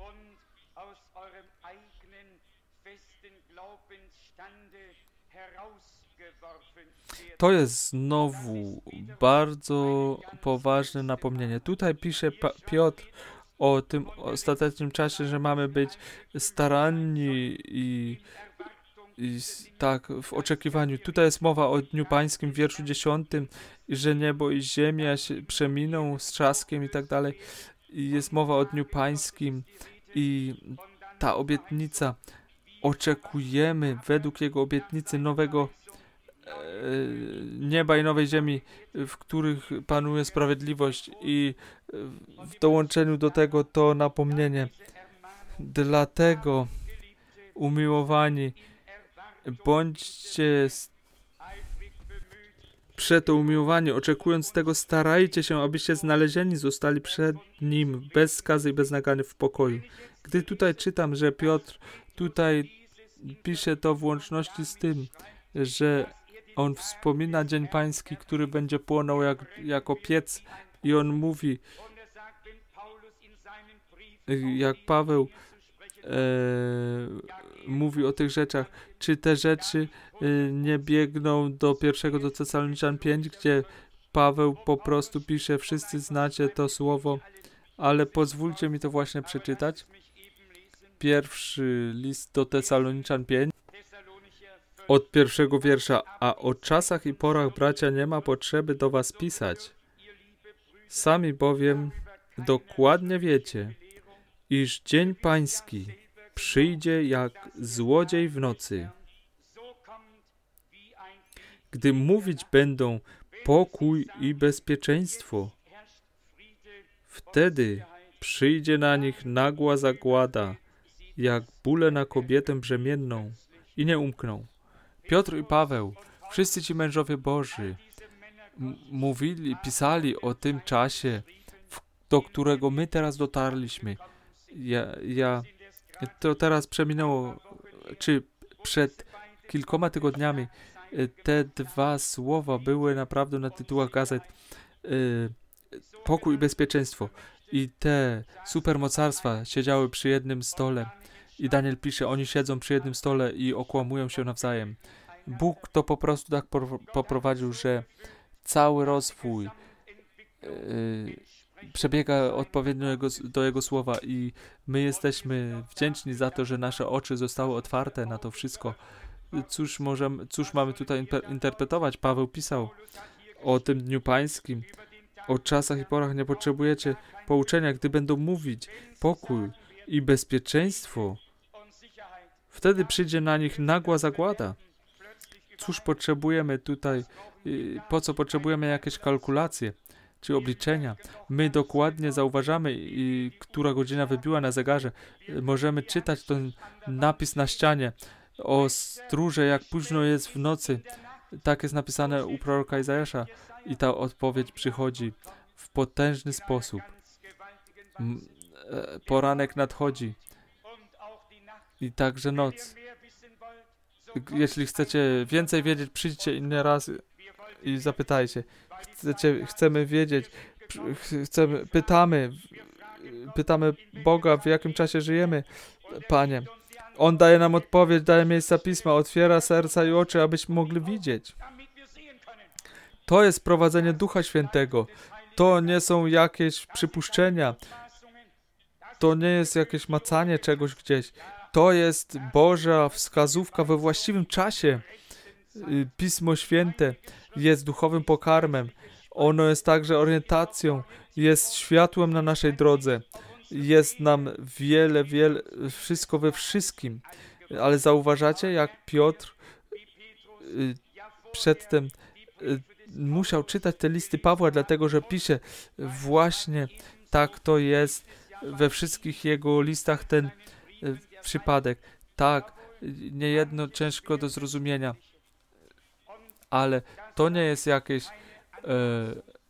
To jest znowu bardzo poważne napomnienie. Tutaj pisze pa- Piotr o tym ostatecznym czasie, że mamy być staranni i, i tak w oczekiwaniu. Tutaj jest mowa o Dniu Pańskim w wierszu dziesiątym, że niebo i ziemia się przeminą z trzaskiem i tak dalej. I jest mowa o Dniu Pańskim i ta obietnica, oczekujemy według Jego obietnicy nowego nieba i nowej ziemi, w których panuje sprawiedliwość, i w dołączeniu do tego to napomnienie. Dlatego, umiłowani, bądźcie przeto umiłowani, oczekując tego, starajcie się, abyście znalezieni zostali przed Nim bez skazy i bez nagany w pokoju. Gdy tutaj czytam, że Piotr tutaj pisze to w łączności z tym, że on wspomina Dzień Pański, który będzie płonął jak, jako piec, i on mówi, jak Paweł mówi o tych rzeczach. Czy te rzeczy e, nie biegną do pierwszego do Tesaloniczan pięć, gdzie Paweł po prostu pisze, wszyscy znacie to słowo, ale pozwólcie mi to właśnie przeczytać. Pierwszy list do Tesaloniczan pięć, od pierwszego wiersza. A o czasach i porach, bracia, nie ma potrzeby do was pisać. Sami bowiem dokładnie wiecie, iż dzień pański przyjdzie jak złodziej w nocy, gdy mówić będą pokój i bezpieczeństwo. Wtedy przyjdzie na nich nagła zagłada, jak bóle na kobietę brzemienną, i nie umkną. Piotr i Paweł, wszyscy ci mężowie Boży, m- mówili, pisali o tym czasie, w, do którego my teraz dotarliśmy. Ja, ja, to teraz przeminęło, czy przed kilkoma tygodniami te dwa słowa były naprawdę na tytułach gazet. Y, pokój i bezpieczeństwo. I te supermocarstwa siedziały przy jednym stole. I Daniel pisze, oni siedzą przy jednym stole i okłamują się nawzajem. Bóg to po prostu tak poprowadził, że cały rozwój yy, przebiega odpowiednio jego, do Jego słowa i my jesteśmy wdzięczni za to, że nasze oczy zostały otwarte na to wszystko. Cóż, możemy, cóż mamy tutaj interpretować? Paweł pisał o tym Dniu Pańskim, o czasach i porach nie potrzebujecie pouczenia, gdy będą mówić pokój i bezpieczeństwo. Wtedy przyjdzie na nich nagła zagłada. Cóż potrzebujemy tutaj, po co potrzebujemy jakieś kalkulacje czy obliczenia? My dokładnie zauważamy, która godzina wybiła na zegarze. Możemy czytać ten napis na ścianie o stróże, jak późno jest w nocy. Tak jest napisane u proroka Izajasza i ta odpowiedź przychodzi w potężny sposób. Poranek nadchodzi i także noc. Jeśli chcecie więcej wiedzieć, przyjdźcie inny raz i zapytajcie. Chcecie, chcemy wiedzieć, chcemy, pytamy, pytamy Boga, w jakim czasie żyjemy, Panie. On daje nam odpowiedź, daje miejsca Pisma, otwiera serca i oczy, abyśmy mogli widzieć. To jest prowadzenie Ducha Świętego. To nie są jakieś przypuszczenia. To nie jest jakieś macanie czegoś gdzieś. To jest Boża wskazówka we właściwym czasie. Pismo Święte jest duchowym pokarmem. Ono jest także orientacją, jest światłem na naszej drodze. Jest nam wiele, wiele, wszystko we wszystkim. Ale zauważacie, jak Piotr y, przedtem y, musiał czytać te listy Pawła, dlatego że pisze właśnie tak to jest we wszystkich jego listach ten y, przypadek. Tak, niejedno ciężko do zrozumienia, ale to nie jest jakieś y,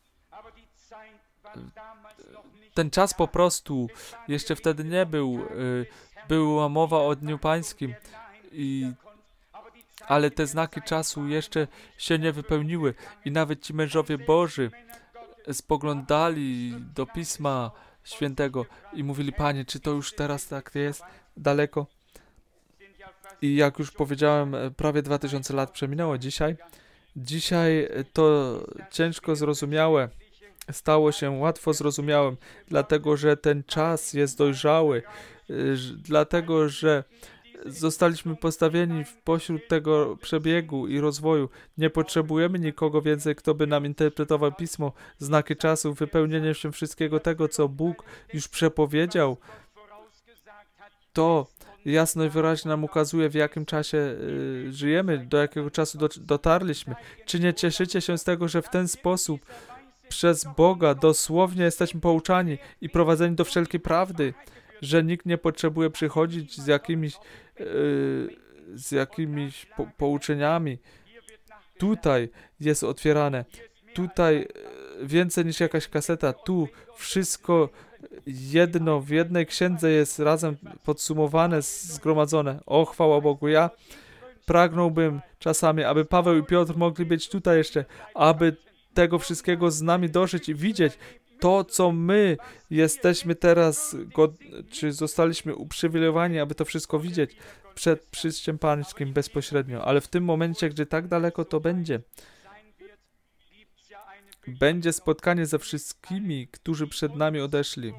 ten czas po prostu jeszcze wtedy nie był, y, była mowa o Dniu Pańskim, i, ale te znaki czasu jeszcze się nie wypełniły i nawet ci mężowie Boży spoglądali do Pisma Świętego i mówili, Panie, czy to już teraz tak jest daleko? I jak już powiedziałem, prawie dwa tysiące lat przeminęło dzisiaj. Dzisiaj to ciężko zrozumiałe stało się łatwo zrozumiałym, dlatego że ten czas jest dojrzały, dlatego że zostaliśmy postawieni w pośród tego przebiegu i rozwoju. Nie potrzebujemy nikogo więcej, kto by nam interpretował Pismo, znaki czasu, wypełnienie się wszystkiego tego, co Bóg już przepowiedział. To jasno i wyraźnie nam ukazuje, w jakim czasie y, żyjemy, do jakiego czasu do, dotarliśmy. Czy nie cieszycie się z tego, że w ten sposób przez Boga dosłownie jesteśmy pouczani i prowadzeni do wszelkiej prawdy, że nikt nie potrzebuje przychodzić z jakimiś, yy, z jakimiś po, pouczeniami. Tutaj jest otwierane. Tutaj więcej niż jakaś kaseta. Tu wszystko jedno w jednej księdze jest razem podsumowane, zgromadzone. O, chwała Bogu. Ja pragnąłbym czasami, aby Paweł i Piotr mogli być tutaj jeszcze, aby tego wszystkiego z nami dożyć i widzieć to, co my jesteśmy teraz, czy zostaliśmy uprzywilejowani, aby to wszystko widzieć przed przyjściem Pańskim bezpośrednio. Ale w tym momencie, gdzie tak daleko to będzie, będzie spotkanie ze wszystkimi, którzy przed nami odeszli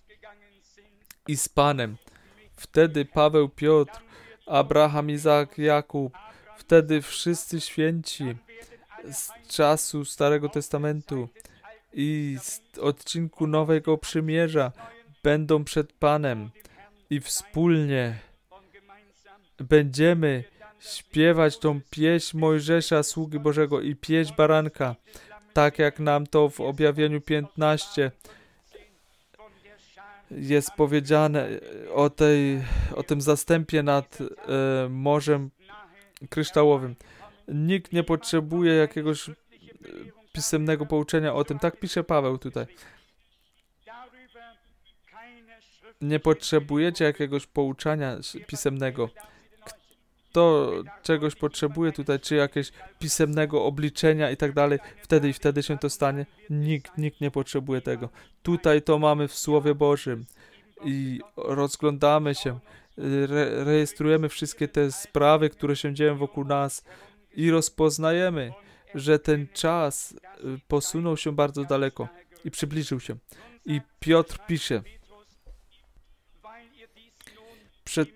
i z Panem. Wtedy Paweł, Piotr, Abraham, Izaak, Jakub, wtedy wszyscy święci z czasu Starego Testamentu i z odcinku Nowego Przymierza będą przed Panem i wspólnie będziemy śpiewać tą pieśń Mojżesza, sługi Bożego i pieśń Baranka, tak jak nam to w Objawieniu piętnaście jest powiedziane o, tej, o tym zastępie nad e, Morzem Kryształowym. Nikt nie potrzebuje jakiegoś pisemnego pouczenia o tym. Tak pisze Paweł tutaj. Nie potrzebujecie jakiegoś pouczania pisemnego. Kto czegoś potrzebuje tutaj, czy jakiegoś pisemnego obliczenia i tak dalej, wtedy i wtedy się to stanie. Nikt, nikt nie potrzebuje tego. Tutaj to mamy w Słowie Bożym i rozglądamy się, re rejestrujemy wszystkie te sprawy, które się dzieją wokół nas i rozpoznajemy, że ten czas posunął się bardzo daleko i przybliżył się. I Piotr pisze, przed...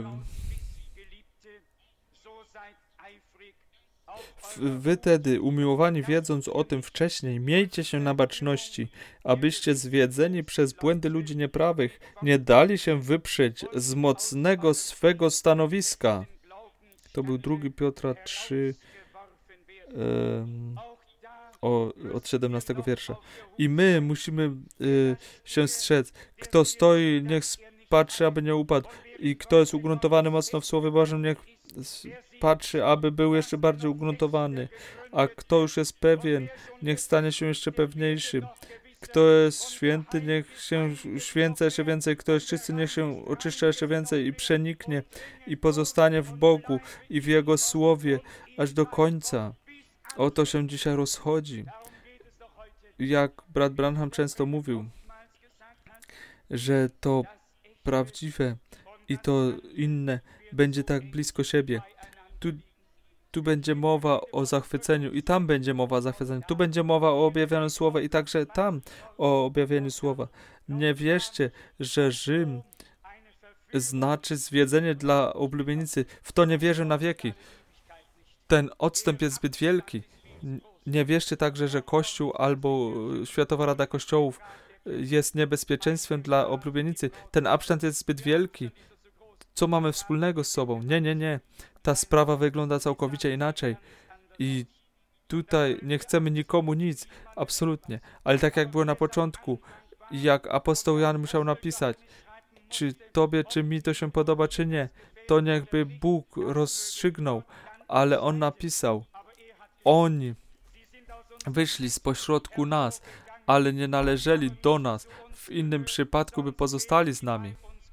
Wy tedy, umiłowani, wiedząc o tym wcześniej, miejcie się na baczności, abyście zwiedzeni przez błędy ludzi nieprawych nie dali się wyprzeć z mocnego swego stanowiska. To był drugi Piotra trzy, um, o, od siedemnastego wiersza. I my musimy y, się strzec. Kto stoi, niech patrzy, aby nie upadł. I kto jest ugruntowany mocno w Słowie Bożym, niech patrzy, aby był jeszcze bardziej ugruntowany. A kto już jest pewien, niech stanie się jeszcze pewniejszy. Kto jest święty, niech się święca jeszcze więcej. Kto jest czysty, niech się oczyszcza jeszcze więcej i przeniknie i pozostanie w Bogu i w Jego Słowie aż do końca. O to się dzisiaj rozchodzi. Jak brat Branham często mówił, że to prawdziwe i to inne będzie tak blisko siebie. Tu, tu będzie mowa o zachwyceniu i tam będzie mowa o zachwyceniu. Tu będzie mowa o objawianiu Słowa i także tam o objawieniu Słowa. Nie wierzcie, że Rzym znaczy zwiedzenie dla oblubienicy. W to nie wierzę na wieki. Ten odstęp jest zbyt wielki. Nie wierzcie także, że Kościół albo Światowa Rada Kościołów jest niebezpieczeństwem dla oblubienicy. Ten absztant jest zbyt wielki. Co mamy wspólnego z sobą? Nie, nie, nie. Ta sprawa wygląda całkowicie inaczej. I tutaj nie chcemy nikomu nic. Absolutnie. Ale tak jak było na początku, jak apostoł Jan musiał napisać, czy tobie, czy mi to się podoba, czy nie, to niechby Bóg rozstrzygnął. Ale on napisał, oni wyszli z pośrodku nas, ale nie należeli do nas. W innym przypadku by pozostali z nami.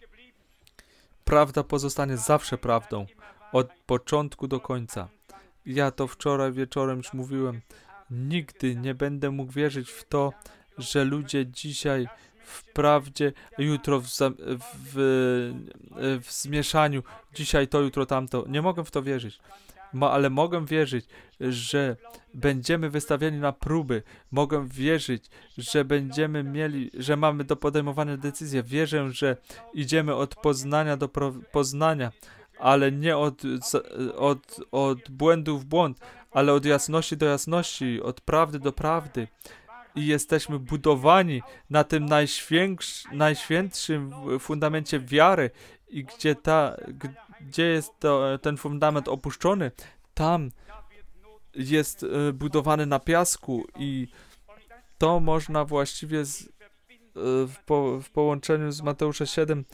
Prawda pozostanie zawsze prawdą, od początku do końca. Ja to wczoraj wieczorem już mówiłem. Nigdy nie będę mógł wierzyć w to, że ludzie dzisiaj w prawdzie, jutro w, w, w zmieszaniu, dzisiaj to, jutro tamto. Nie mogę w to wierzyć. Ma, ale mogę wierzyć, że będziemy wystawieni na próby. Mogę wierzyć, że będziemy mieli, że mamy do podejmowania decyzje. Wierzę, że idziemy od poznania do poznania, ale nie od, od, od błędu w błąd, ale od jasności do jasności, od prawdy do prawdy. I jesteśmy budowani na tym najświętszym fundamencie wiary i gdzie ta... Gdzie jest to, ten fundament opuszczony, tam jest y, budowany na piasku i to można właściwie z, y, w, po, w połączeniu z Mateusza siedem,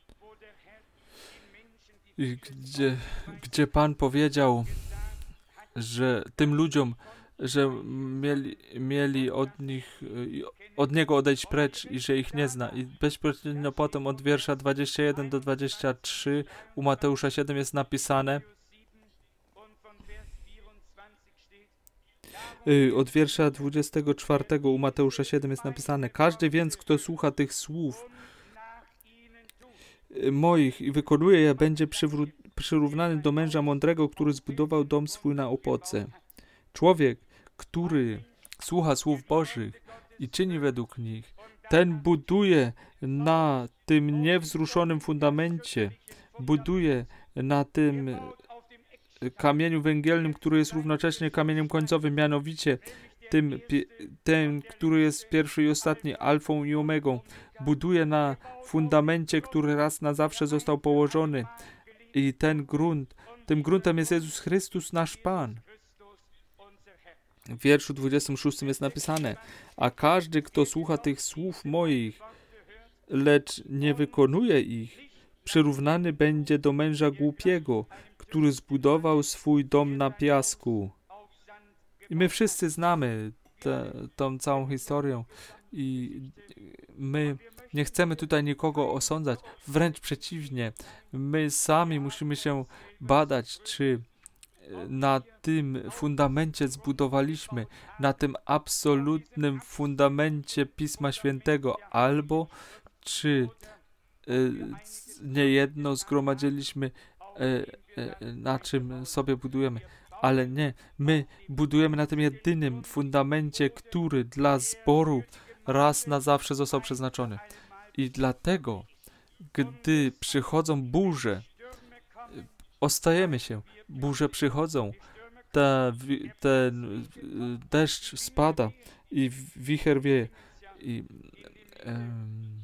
i gdzie, gdzie Pan powiedział, że tym ludziom, że mieli, mieli od nich, od Niego odejść precz i że ich nie zna. I bezpośrednio potem od wiersza dwudziestego pierwszego do dwudziestego trzeciego u Mateusza siedem jest napisane: y, od wiersza dwudziestego czwartego u Mateusza siedem jest napisane: każdy więc, kto słucha tych słów y, moich i wykonuje je, będzie przywró- przyrównany do męża mądrego, który zbudował dom swój na opoce. Człowiek, który słucha słów Bożych i czyni według nich, ten buduje na tym niewzruszonym fundamencie, buduje na tym kamieniu węgielnym, który jest równocześnie kamieniem końcowym, mianowicie tym, ten, który jest pierwszy i ostatni, alfą i omegą, buduje na fundamencie, który raz na zawsze został położony. I ten grunt, tym gruntem jest Jezus Chrystus, nasz Pan. W wierszu dwudziestym szóstym jest napisane: a każdy, kto słucha tych słów moich, lecz nie wykonuje ich, przyrównany będzie do męża głupiego, który zbudował swój dom na piasku. I my wszyscy znamy te, tą całą historię i my nie chcemy tutaj nikogo osądzać, wręcz przeciwnie. My sami musimy się badać, czy na tym fundamencie zbudowaliśmy, na tym absolutnym fundamencie Pisma Świętego, albo czy y, niejedno zgromadziliśmy, y, y, na czym sobie budujemy. Ale nie, my budujemy na tym jedynym fundamencie, który dla zboru raz na zawsze został przeznaczony. I dlatego, gdy przychodzą burze, ostajemy się, burze przychodzą, te, ten deszcz spada i wicher wieje. I, um,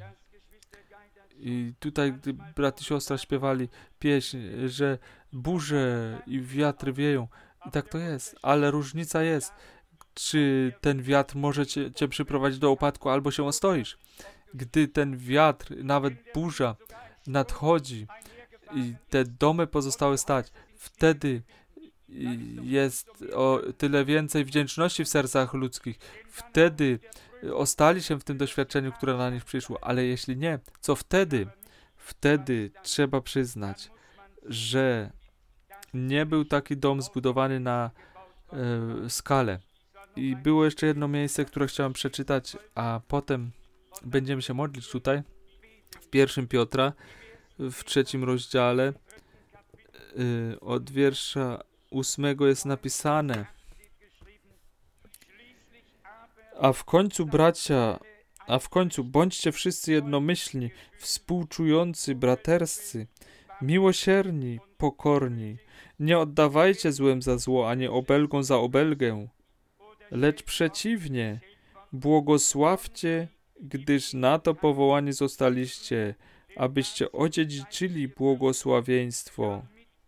I tutaj, gdy brat i siostra śpiewali pieśń, że burze i wiatry wieją, i tak to jest, ale różnica jest, czy ten wiatr może cię, cię przyprowadzić do upadku, albo się ostoisz. Gdy ten wiatr, nawet burza nadchodzi i te domy pozostały stać, wtedy jest o tyle więcej wdzięczności w sercach ludzkich. Wtedy ostali się w tym doświadczeniu, które na nich przyszło. Ale jeśli nie, co wtedy? Wtedy trzeba przyznać, że nie był taki dom zbudowany na e, skalę. I było jeszcze jedno miejsce, które chciałem przeczytać, a potem będziemy się modlić tutaj. W pierwszym Piotra, w trzecim rozdziale, y, od wiersza ósmego jest napisane: a w końcu, bracia, a w końcu bądźcie wszyscy jednomyślni, współczujący, braterscy, miłosierni, pokorni. Nie oddawajcie złem za zło, ani obelgą za obelgę, lecz przeciwnie, błogosławcie, gdyż na to powołani zostaliście, abyście odziedziczyli błogosławieństwo.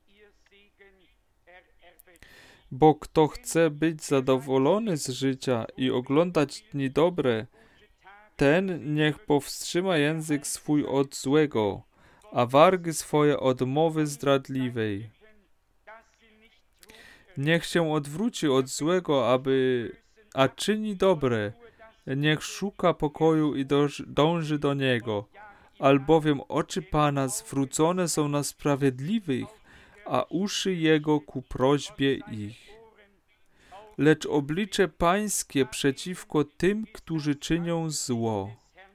Bo kto chce być zadowolony z życia i oglądać dni dobre, ten niech powstrzyma język swój od złego, a wargi swoje od mowy zdradliwej. Niech się odwróci od złego, aby, a czyni dobre. Niech szuka pokoju i dąży, dąży do niego, albowiem oczy Pana zwrócone są na sprawiedliwych, a uszy Jego ku prośbie ich. Lecz oblicze Pańskie przeciwko tym, którzy czynią zło.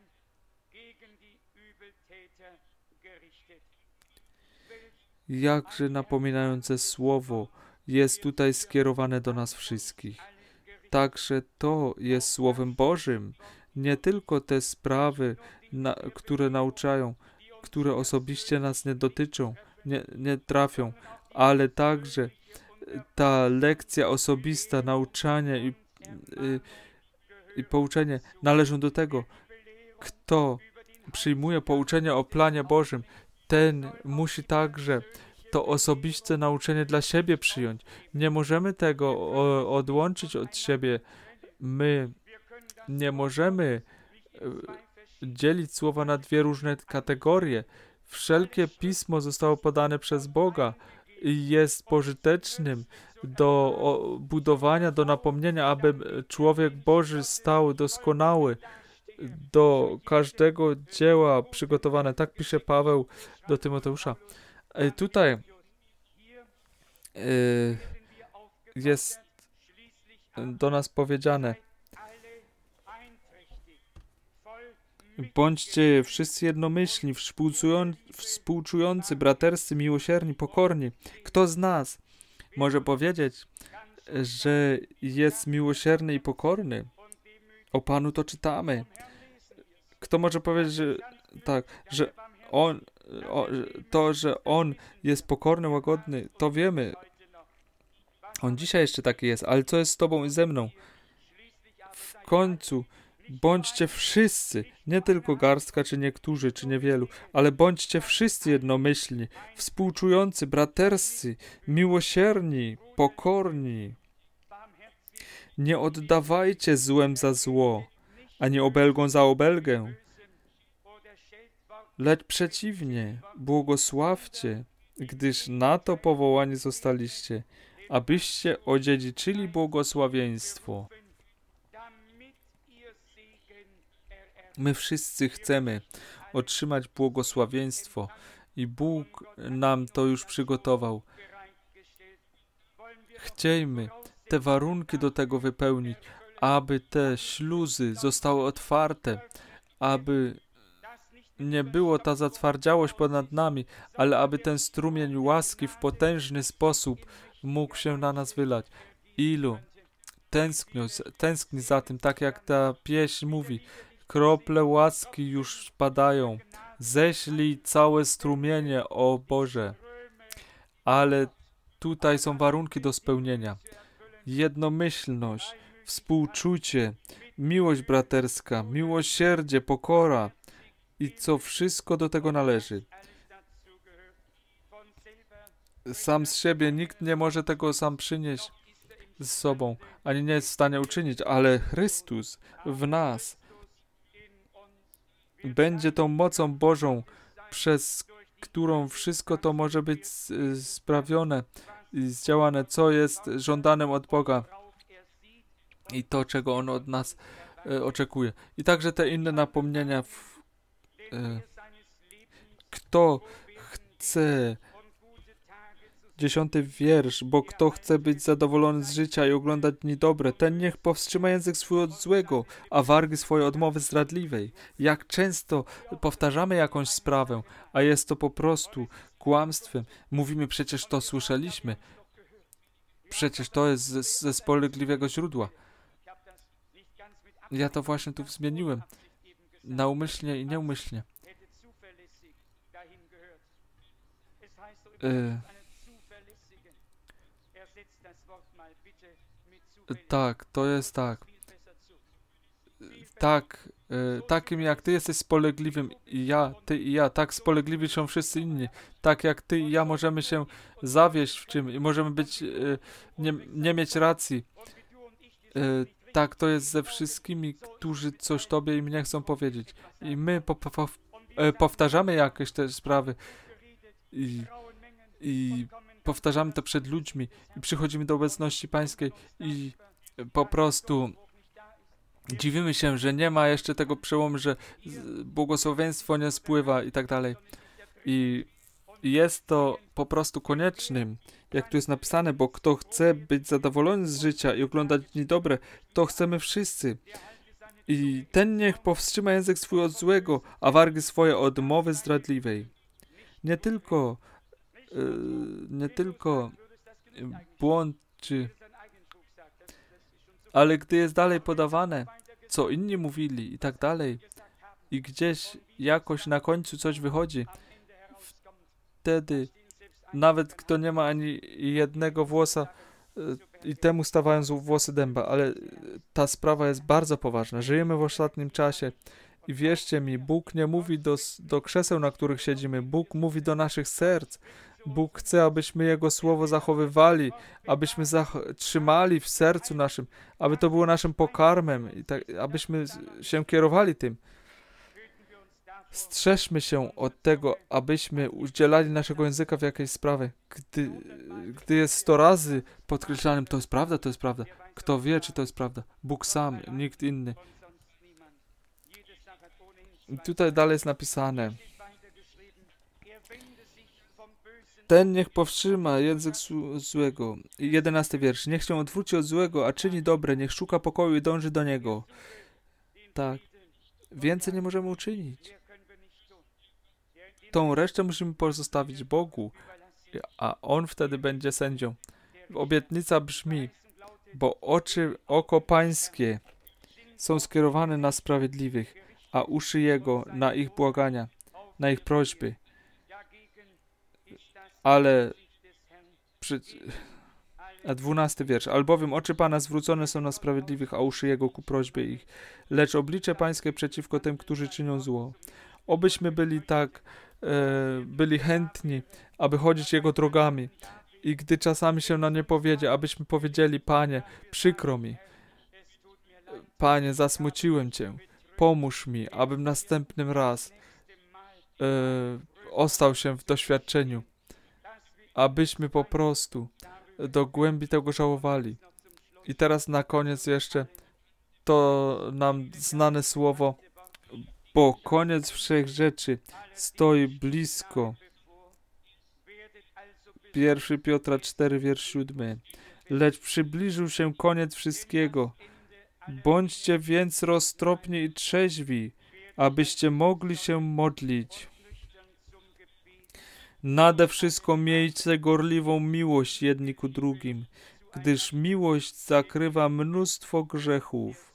Jakże napominające słowo jest tutaj skierowane do nas wszystkich. Także to jest Słowem Bożym. Nie tylko te sprawy, na, które nauczają, które osobiście nas nie dotyczą, nie, nie trafią, ale także ta lekcja osobista, nauczanie i, i, i pouczenie należą do tego, kto przyjmuje pouczenie o planie Bożym, ten musi także to osobiste nauczenie dla siebie przyjąć. Nie możemy tego o, odłączyć od siebie. My nie możemy dzielić słowa na dwie różne kategorie. Wszelkie pismo zostało podane przez Boga i jest pożytecznym do o, budowania, do napomnienia, aby człowiek Boży stał doskonały, do każdego dzieła przygotowane. Tak pisze Paweł do Tymoteusza. I tutaj y, jest do nas powiedziane. Bądźcie wszyscy jednomyślni, współczują, współczujący, braterscy, miłosierni, pokorni. Kto z nas może powiedzieć, że jest miłosierny i pokorny? O Panu to czytamy. Kto może powiedzieć, że tak, że On, o, to, że On jest pokorny, łagodny, to wiemy. On dzisiaj jeszcze taki jest, ale co jest z Tobą i ze mną? W końcu bądźcie wszyscy, nie tylko garstka, czy niektórzy, czy niewielu, ale bądźcie wszyscy jednomyślni, współczujący, braterscy, miłosierni, pokorni. Nie oddawajcie złem za zło, ani obelgą za obelgę, lecz przeciwnie, błogosławcie, gdyż na to powołani zostaliście, abyście odziedziczyli błogosławieństwo. My wszyscy chcemy otrzymać błogosławieństwo i Bóg nam to już przygotował. Chciejmy te warunki do tego wypełnić, aby te śluzy zostały otwarte, aby nie było ta zatwardziałość ponad nami, ale aby ten strumień łaski w potężny sposób mógł się na nas wylać. Ilu tęsknią, tęskni za tym, tak jak ta pieśń mówi, krople łaski już spadają, ześlij całe strumienie, o Boże. Ale tutaj są warunki do spełnienia. Jednomyślność, współczucie, miłość braterska, miłosierdzie, pokora i co wszystko do tego należy. Sam z siebie nikt nie może tego sam przynieść z sobą, ani nie jest w stanie uczynić, ale Chrystus w nas będzie tą mocą Bożą, przez którą wszystko to może być sprawione i zdziałane, co jest żądanym od Boga i to, czego On od nas e, oczekuje. I także te inne napomnienia. W, e, kto chce Dziesiąty wiersz, bo kto chce być zadowolony z życia i oglądać dni dobre, ten niech powstrzyma język swój od złego, a wargi swoje od mowy zdradliwej. Jak często powtarzamy jakąś sprawę, a jest to po prostu kłamstwem. Mówimy, przecież to słyszeliśmy. Przecież to jest ze, ze spolegliwego źródła. Ja to właśnie tu zmieniłem. Naumyślnie i nieumyślnie. Y Tak, to jest tak. Tak, e, takim jak ty jesteś spolegliwym i ja, ty i ja, tak spolegliwi są wszyscy inni. Tak jak ty i ja możemy się zawieść w czym i możemy być, e, nie, nie mieć racji. E, tak to jest ze wszystkimi, którzy coś tobie i mnie chcą powiedzieć. I my po, po, po, e, powtarzamy jakieś te sprawy i, i powtarzamy to przed ludźmi i przychodzimy do obecności Pańskiej i po prostu dziwimy się, że nie ma jeszcze tego przełomu, że błogosławieństwo nie spływa i tak dalej. I jest to po prostu koniecznym, jak tu jest napisane, bo kto chce być zadowolony z życia i oglądać dni dobre, to chcemy wszyscy. I ten niech powstrzyma język swój od złego, a wargi swoje od mowy zdradliwej. Nie tylko yy, nie tylko błąd, czy ale gdy jest dalej podawane, co inni mówili i tak dalej, i gdzieś jakoś na końcu coś wychodzi, wtedy nawet kto nie ma ani jednego włosa i temu stawają włosy dęba, ale ta sprawa jest bardzo poważna. Żyjemy w ostatnim czasie i wierzcie mi, Bóg nie mówi do, do krzeseł, na których siedzimy, Bóg mówi do naszych serc. Bóg chce, abyśmy Jego Słowo zachowywali, abyśmy zach- trzymali w sercu naszym, aby to było naszym pokarmem, i tak, abyśmy się kierowali tym. Strzeżmy się od tego, abyśmy udzielali naszego języka w jakiejś sprawie. Gdy, gdy jest sto razy podkreślanym, to jest prawda, to jest prawda. Kto wie, czy to jest prawda? Bóg sam, nikt inny. I tutaj dalej jest napisane. ten niech powstrzyma język zł- złego. Jedenasty wiersz. Niech się odwróci od złego, a czyni dobre. Niech szuka pokoju i dąży do niego. Tak. Więcej nie możemy uczynić. Tą resztę musimy pozostawić Bogu, a On wtedy będzie sędzią. Obietnica brzmi, bo oczy, oko Pańskie są skierowane na sprawiedliwych, a uszy Jego na ich błagania, na ich prośby. Ale przy... a dwunasty wiersz. Albowiem oczy Pana zwrócone są na sprawiedliwych, a uszy Jego ku prośbie ich. Lecz oblicze Pańskie przeciwko tym, którzy czynią zło. Obyśmy byli tak, e, byli chętni, aby chodzić Jego drogami. I gdy czasami się nam nie powiedzie, abyśmy powiedzieli, Panie, przykro mi. Panie, zasmuciłem Cię. Pomóż mi, abym następnym raz e, ostał się w doświadczeniu. Abyśmy po prostu do głębi tego żałowali. I teraz na koniec jeszcze to nam znane słowo, bo koniec wszech rzeczy stoi blisko. Pierwszy Piotra cztery, wiersz siódmy. Lecz przybliżył się koniec wszystkiego. Bądźcie więc roztropni i trzeźwi, abyście mogli się modlić. Nade wszystko miejcie gorliwą miłość jedni ku drugim, gdyż miłość zakrywa mnóstwo grzechów.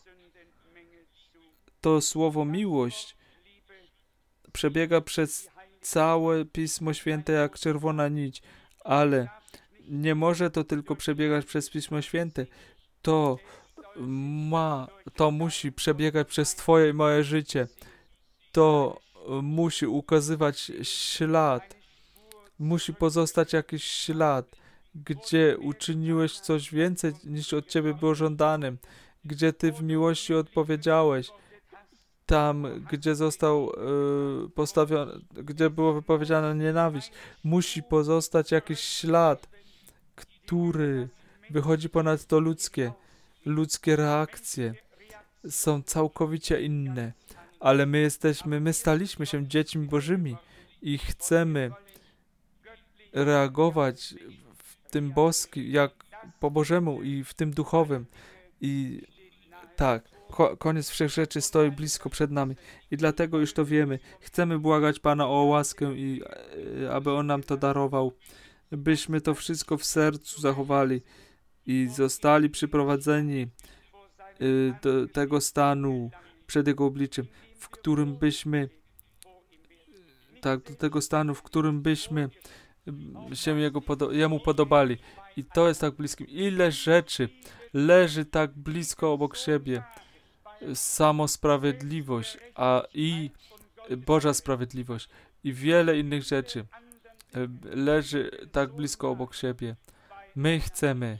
To słowo miłość przebiega przez całe Pismo Święte jak czerwona nić, ale nie może to tylko przebiegać przez Pismo Święte. To ma, to musi przebiegać przez Twoje i moje życie. To musi ukazywać ślad. Musi pozostać jakiś ślad, gdzie uczyniłeś coś więcej niż od Ciebie było żądanym, gdzie Ty w miłości odpowiedziałeś, tam, gdzie został y, postawiony, gdzie było wypowiedziana nienawiść. Musi pozostać jakiś ślad, który wychodzi ponad to ludzkie. Ludzkie reakcje są całkowicie inne, ale my jesteśmy, my staliśmy się dziećmi Bożymi i chcemy reagować w tym boskim, jak po Bożemu i w tym duchowym. I tak, ko- koniec wszech rzeczy stoi blisko przed nami i dlatego już to wiemy. Chcemy błagać Pana o łaskę i e, aby On nam to darował, byśmy to wszystko w sercu zachowali i zostali przyprowadzeni y, do tego stanu przed Jego obliczem, w którym byśmy tak, do tego stanu, w którym byśmy się jego podo- Jemu podobali. I to jest tak bliskim. Ile rzeczy leży tak blisko obok siebie. Samosprawiedliwość, a i Boża sprawiedliwość i wiele innych rzeczy leży tak blisko obok siebie. My chcemy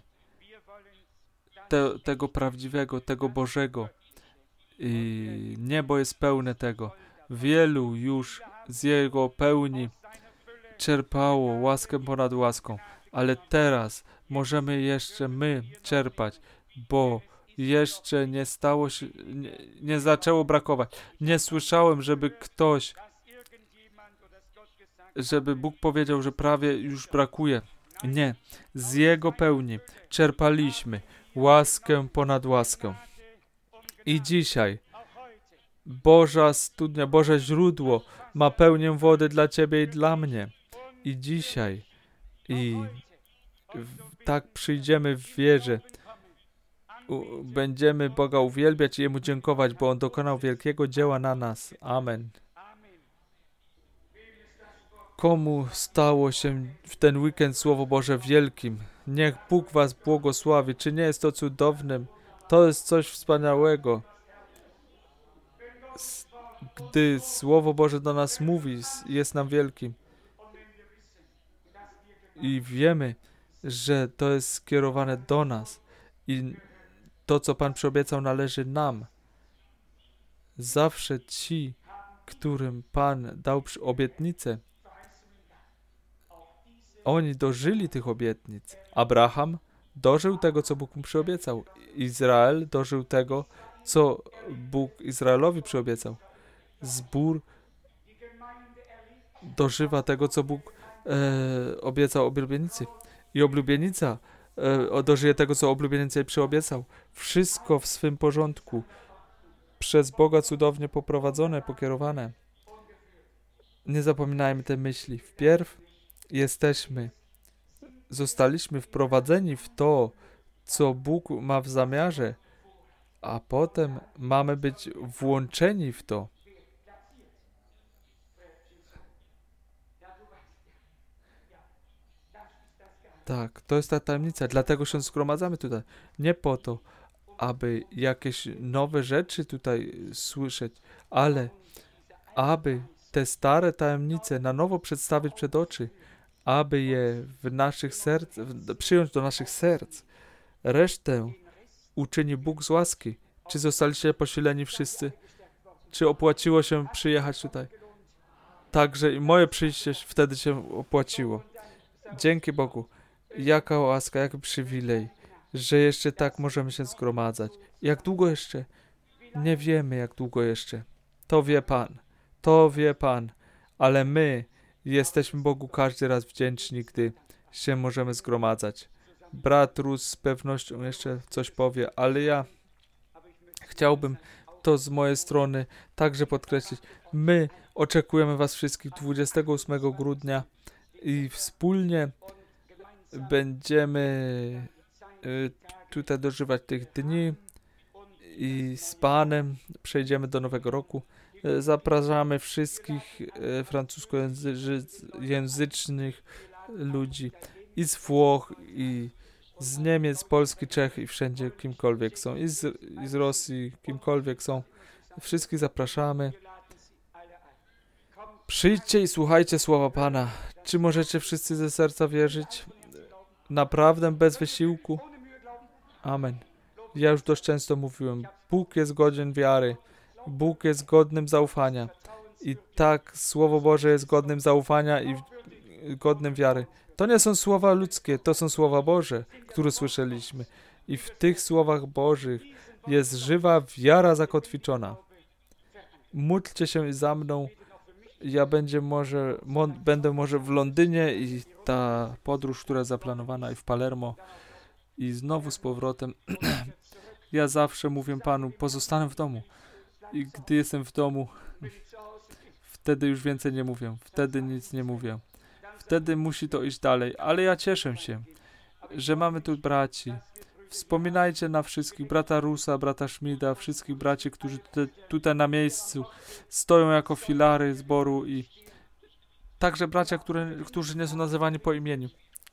te, tego prawdziwego, tego Bożego. I niebo jest pełne tego. Wielu już z Jego pełni czerpało łaskę ponad łaską, ale teraz możemy jeszcze my czerpać, bo jeszcze nie stało się, nie, nie zaczęło brakować. Nie słyszałem, żeby ktoś, żeby Bóg powiedział, że prawie już brakuje. Nie. Z Jego pełni czerpaliśmy łaskę ponad łaskę. I dzisiaj Boża studnia, Boże źródło ma pełnię wody dla Ciebie i dla mnie. I dzisiaj i w, tak przyjdziemy w wierze. U, będziemy Boga uwielbiać i Jemu dziękować, bo On dokonał wielkiego dzieła na nas. Amen. Komu stało się w ten weekend Słowo Boże wielkim? Niech Bóg was błogosławi. Czy nie jest to cudownym? To jest coś wspaniałego. Gdy Słowo Boże do nas mówi, jest nam wielkim. I wiemy, że to jest skierowane do nas. I to, co Pan przyobiecał, należy nam. Zawsze ci, którym Pan dał obietnicę, oni dożyli tych obietnic. Abraham dożył tego, co Bóg mu przyobiecał. Izrael dożył tego, co Bóg Izraelowi przyobiecał. Zbór dożywa tego, co Bóg e, obiecał oblubienicy. I oblubienica e, dożyje tego, co oblubieniec jej przyobiecał. Wszystko w swym porządku. Przez Boga cudownie poprowadzone, pokierowane. Nie zapominajmy tej myśli. Wpierw jesteśmy, zostaliśmy wprowadzeni w to, co Bóg ma w zamiarze, a potem mamy być włączeni w to. Tak, to jest ta tajemnica, dlatego się zgromadzamy tutaj. Nie po to, aby jakieś nowe rzeczy tutaj słyszeć, ale aby te stare tajemnice na nowo przedstawić przed oczy, aby je w naszych serc, przyjąć do naszych serc. Resztę uczyni Bóg z łaski. Czy zostaliście posileni wszyscy? Czy opłaciło się przyjechać tutaj? Także i moje przyjście wtedy się opłaciło. Dzięki Bogu. Jaka łaska, jaki przywilej, że jeszcze tak możemy się zgromadzać. Jak długo jeszcze? Nie wiemy, jak długo jeszcze. To wie Pan. To wie Pan. Ale my jesteśmy Bogu każdy raz wdzięczni, gdy się możemy zgromadzać. Brat Rus z pewnością jeszcze coś powie, ale ja chciałbym to z mojej strony także podkreślić. My oczekujemy Was wszystkich dwudziestego ósmego grudnia i wspólnie będziemy y, tutaj dożywać tych dni i z Panem przejdziemy do nowego roku. Y, zapraszamy wszystkich y, francuskojęzycznych ludzi i z Włoch, i z Niemiec, Polski, Czech i wszędzie, kimkolwiek są, i z, i z Rosji, kimkolwiek są. Wszystkich zapraszamy. Przyjdźcie i słuchajcie słowa Pana. Czy możecie wszyscy ze serca wierzyć? Naprawdę bez wysiłku? Amen. Ja już dość często mówiłem, Bóg jest godzien wiary. Bóg jest godnym zaufania. I tak Słowo Boże jest godnym zaufania i godnym wiary. To nie są słowa ludzkie, to są słowa Boże, które słyszeliśmy. I w tych słowach Bożych jest żywa wiara zakotwiczona. Módlcie się za mną. Ja będzie może, mo, będę może w Londynie i ta podróż, która jest zaplanowana i w Palermo i znowu z powrotem. Ja zawsze mówię Panu, pozostanę w domu. I gdy jestem w domu, wtedy już więcej nie mówię. Wtedy nic nie mówię. Wtedy musi to iść dalej. Ale ja cieszę się, że mamy tu braci. Wspominajcie na wszystkich, brata Rusa, brata Schmida, wszystkich braci, którzy tutaj, tutaj na miejscu stoją jako filary zboru i także bracia, które, którzy nie są nazywani po imieniu.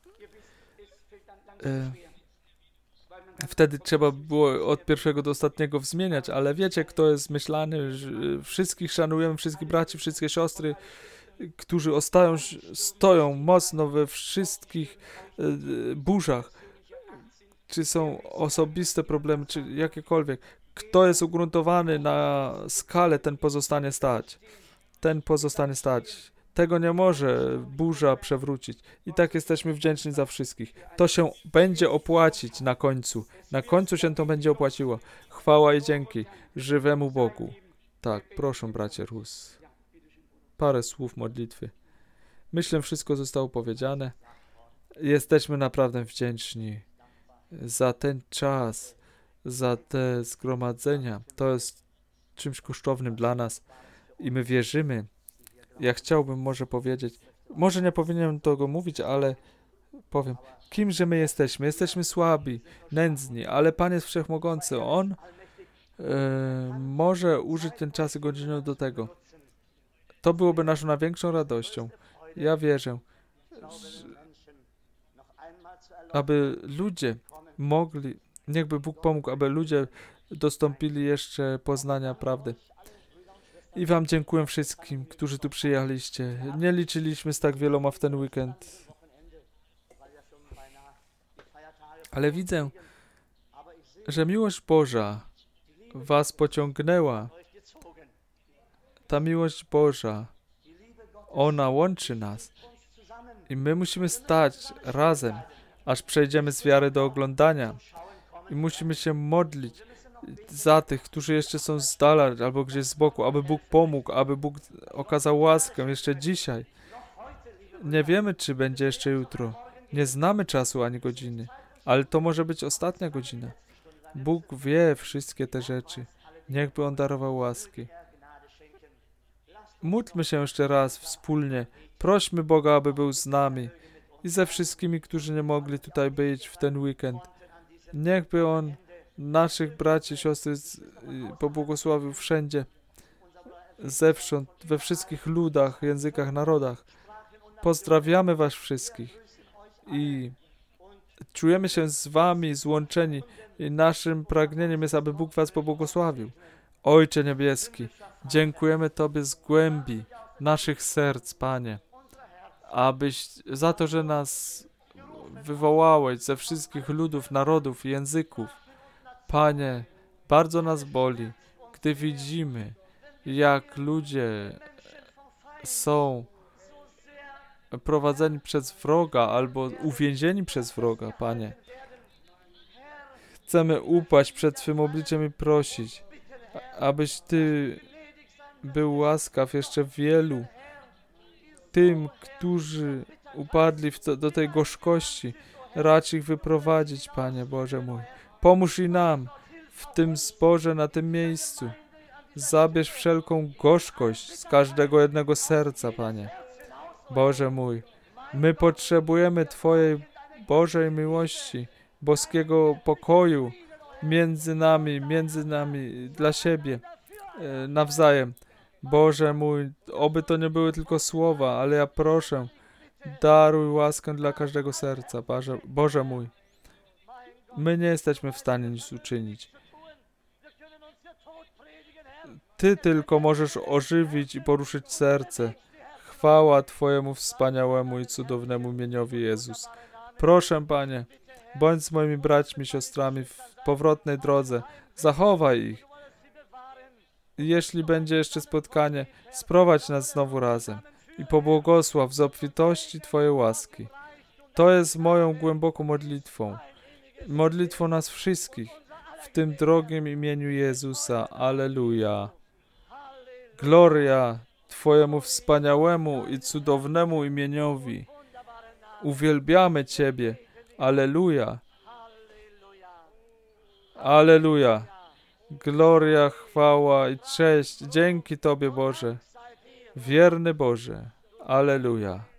E, wtedy trzeba było od pierwszego do ostatniego zmieniać, ale wiecie, kto jest myślany, że wszystkich szanujemy, wszystkich braci, wszystkie siostry, którzy ostają, stoją mocno we wszystkich e, burzach. Czy są osobiste problemy, czy jakiekolwiek. Kto jest ugruntowany na skalę, ten pozostanie stać. Ten pozostanie stać. Tego nie może burza przewrócić. I tak jesteśmy wdzięczni za wszystkich. To się będzie opłacić na końcu. Na końcu się to będzie opłaciło. Chwała i dzięki żywemu Bogu. Tak, proszę, bracie Rus. Parę słów modlitwy. Myślę, wszystko zostało powiedziane. Jesteśmy naprawdę wdzięczni za ten czas, za te zgromadzenia. To jest czymś kosztownym dla nas i my wierzymy. Ja chciałbym może powiedzieć, może nie powinienem tego mówić, ale powiem, kimże my jesteśmy? Jesteśmy słabi, nędzni, ale Pan jest wszechmogący. On e, może użyć ten czas i godzinę do tego. To byłoby naszą największą radością. Ja wierzę, aby ludzie mogli, niechby Bóg pomógł, aby ludzie dostąpili jeszcze poznania prawdy. I wam dziękuję wszystkim, którzy tu przyjechaliście. Nie liczyliśmy z tak wieloma w ten weekend. Ale widzę, że miłość Boża was pociągnęła. Ta miłość Boża, ona łączy nas. I my musimy stać razem, aż przejdziemy z wiary do oglądania. I musimy się modlić za tych, którzy jeszcze są z dala albo gdzieś z boku, aby Bóg pomógł, aby Bóg okazał łaskę jeszcze dzisiaj. Nie wiemy, czy będzie jeszcze jutro. Nie znamy czasu ani godziny, ale to może być ostatnia godzina. Bóg wie wszystkie te rzeczy. Niechby On darował łaski. Módlmy się jeszcze raz wspólnie. Prośmy Boga, aby był z nami i ze wszystkimi, którzy nie mogli tutaj być w ten weekend. Niechby On naszych braci i siostry pobłogosławił wszędzie, zewsząd, we wszystkich ludach, językach, narodach. Pozdrawiamy was wszystkich i czujemy się z wami złączeni i naszym pragnieniem jest, aby Bóg was pobłogosławił. Ojcze Niebieski, dziękujemy Tobie z głębi naszych serc, Panie, abyś za to, że nas wywołałeś ze wszystkich ludów, narodów, języków. Panie, bardzo nas boli, gdy widzimy, jak ludzie są prowadzeni przez wroga albo uwięzieni przez wroga, Panie. Chcemy upaść przed Twym obliczem i prosić, abyś Ty był łaskaw jeszcze wielu tym, którzy upadli w to, do tej gorzkości. Racz ich wyprowadzić, Panie Boże mój. Pomóż i nam w tym zborze, na tym miejscu. Zabierz wszelką gorzkość z każdego jednego serca, Panie. Boże mój, my potrzebujemy Twojej Bożej miłości, boskiego pokoju między nami, między nami, dla siebie, e, nawzajem. Boże mój, oby to nie były tylko słowa, ale ja proszę, daruj łaskę dla każdego serca, Boże, Boże mój. My nie jesteśmy w stanie nic uczynić. Ty tylko możesz ożywić i poruszyć serce. Chwała Twojemu wspaniałemu i cudownemu imieniowi Jezus. Proszę, Panie, bądź z moimi braćmi, siostrami w powrotnej drodze. Zachowaj ich. I jeśli będzie jeszcze spotkanie, sprowadź nas znowu razem i pobłogosław z obfitości Twojej łaski. To jest moją głęboką modlitwą. Modlitwą nas wszystkich w tym drogim imieniu Jezusa. Alleluja. Gloria Twojemu wspaniałemu i cudownemu imieniowi. Uwielbiamy Ciebie. Alleluja. Alleluja. Gloria, chwała i cześć. Dzięki Tobie, Boże. Wierny Boże. Alleluja.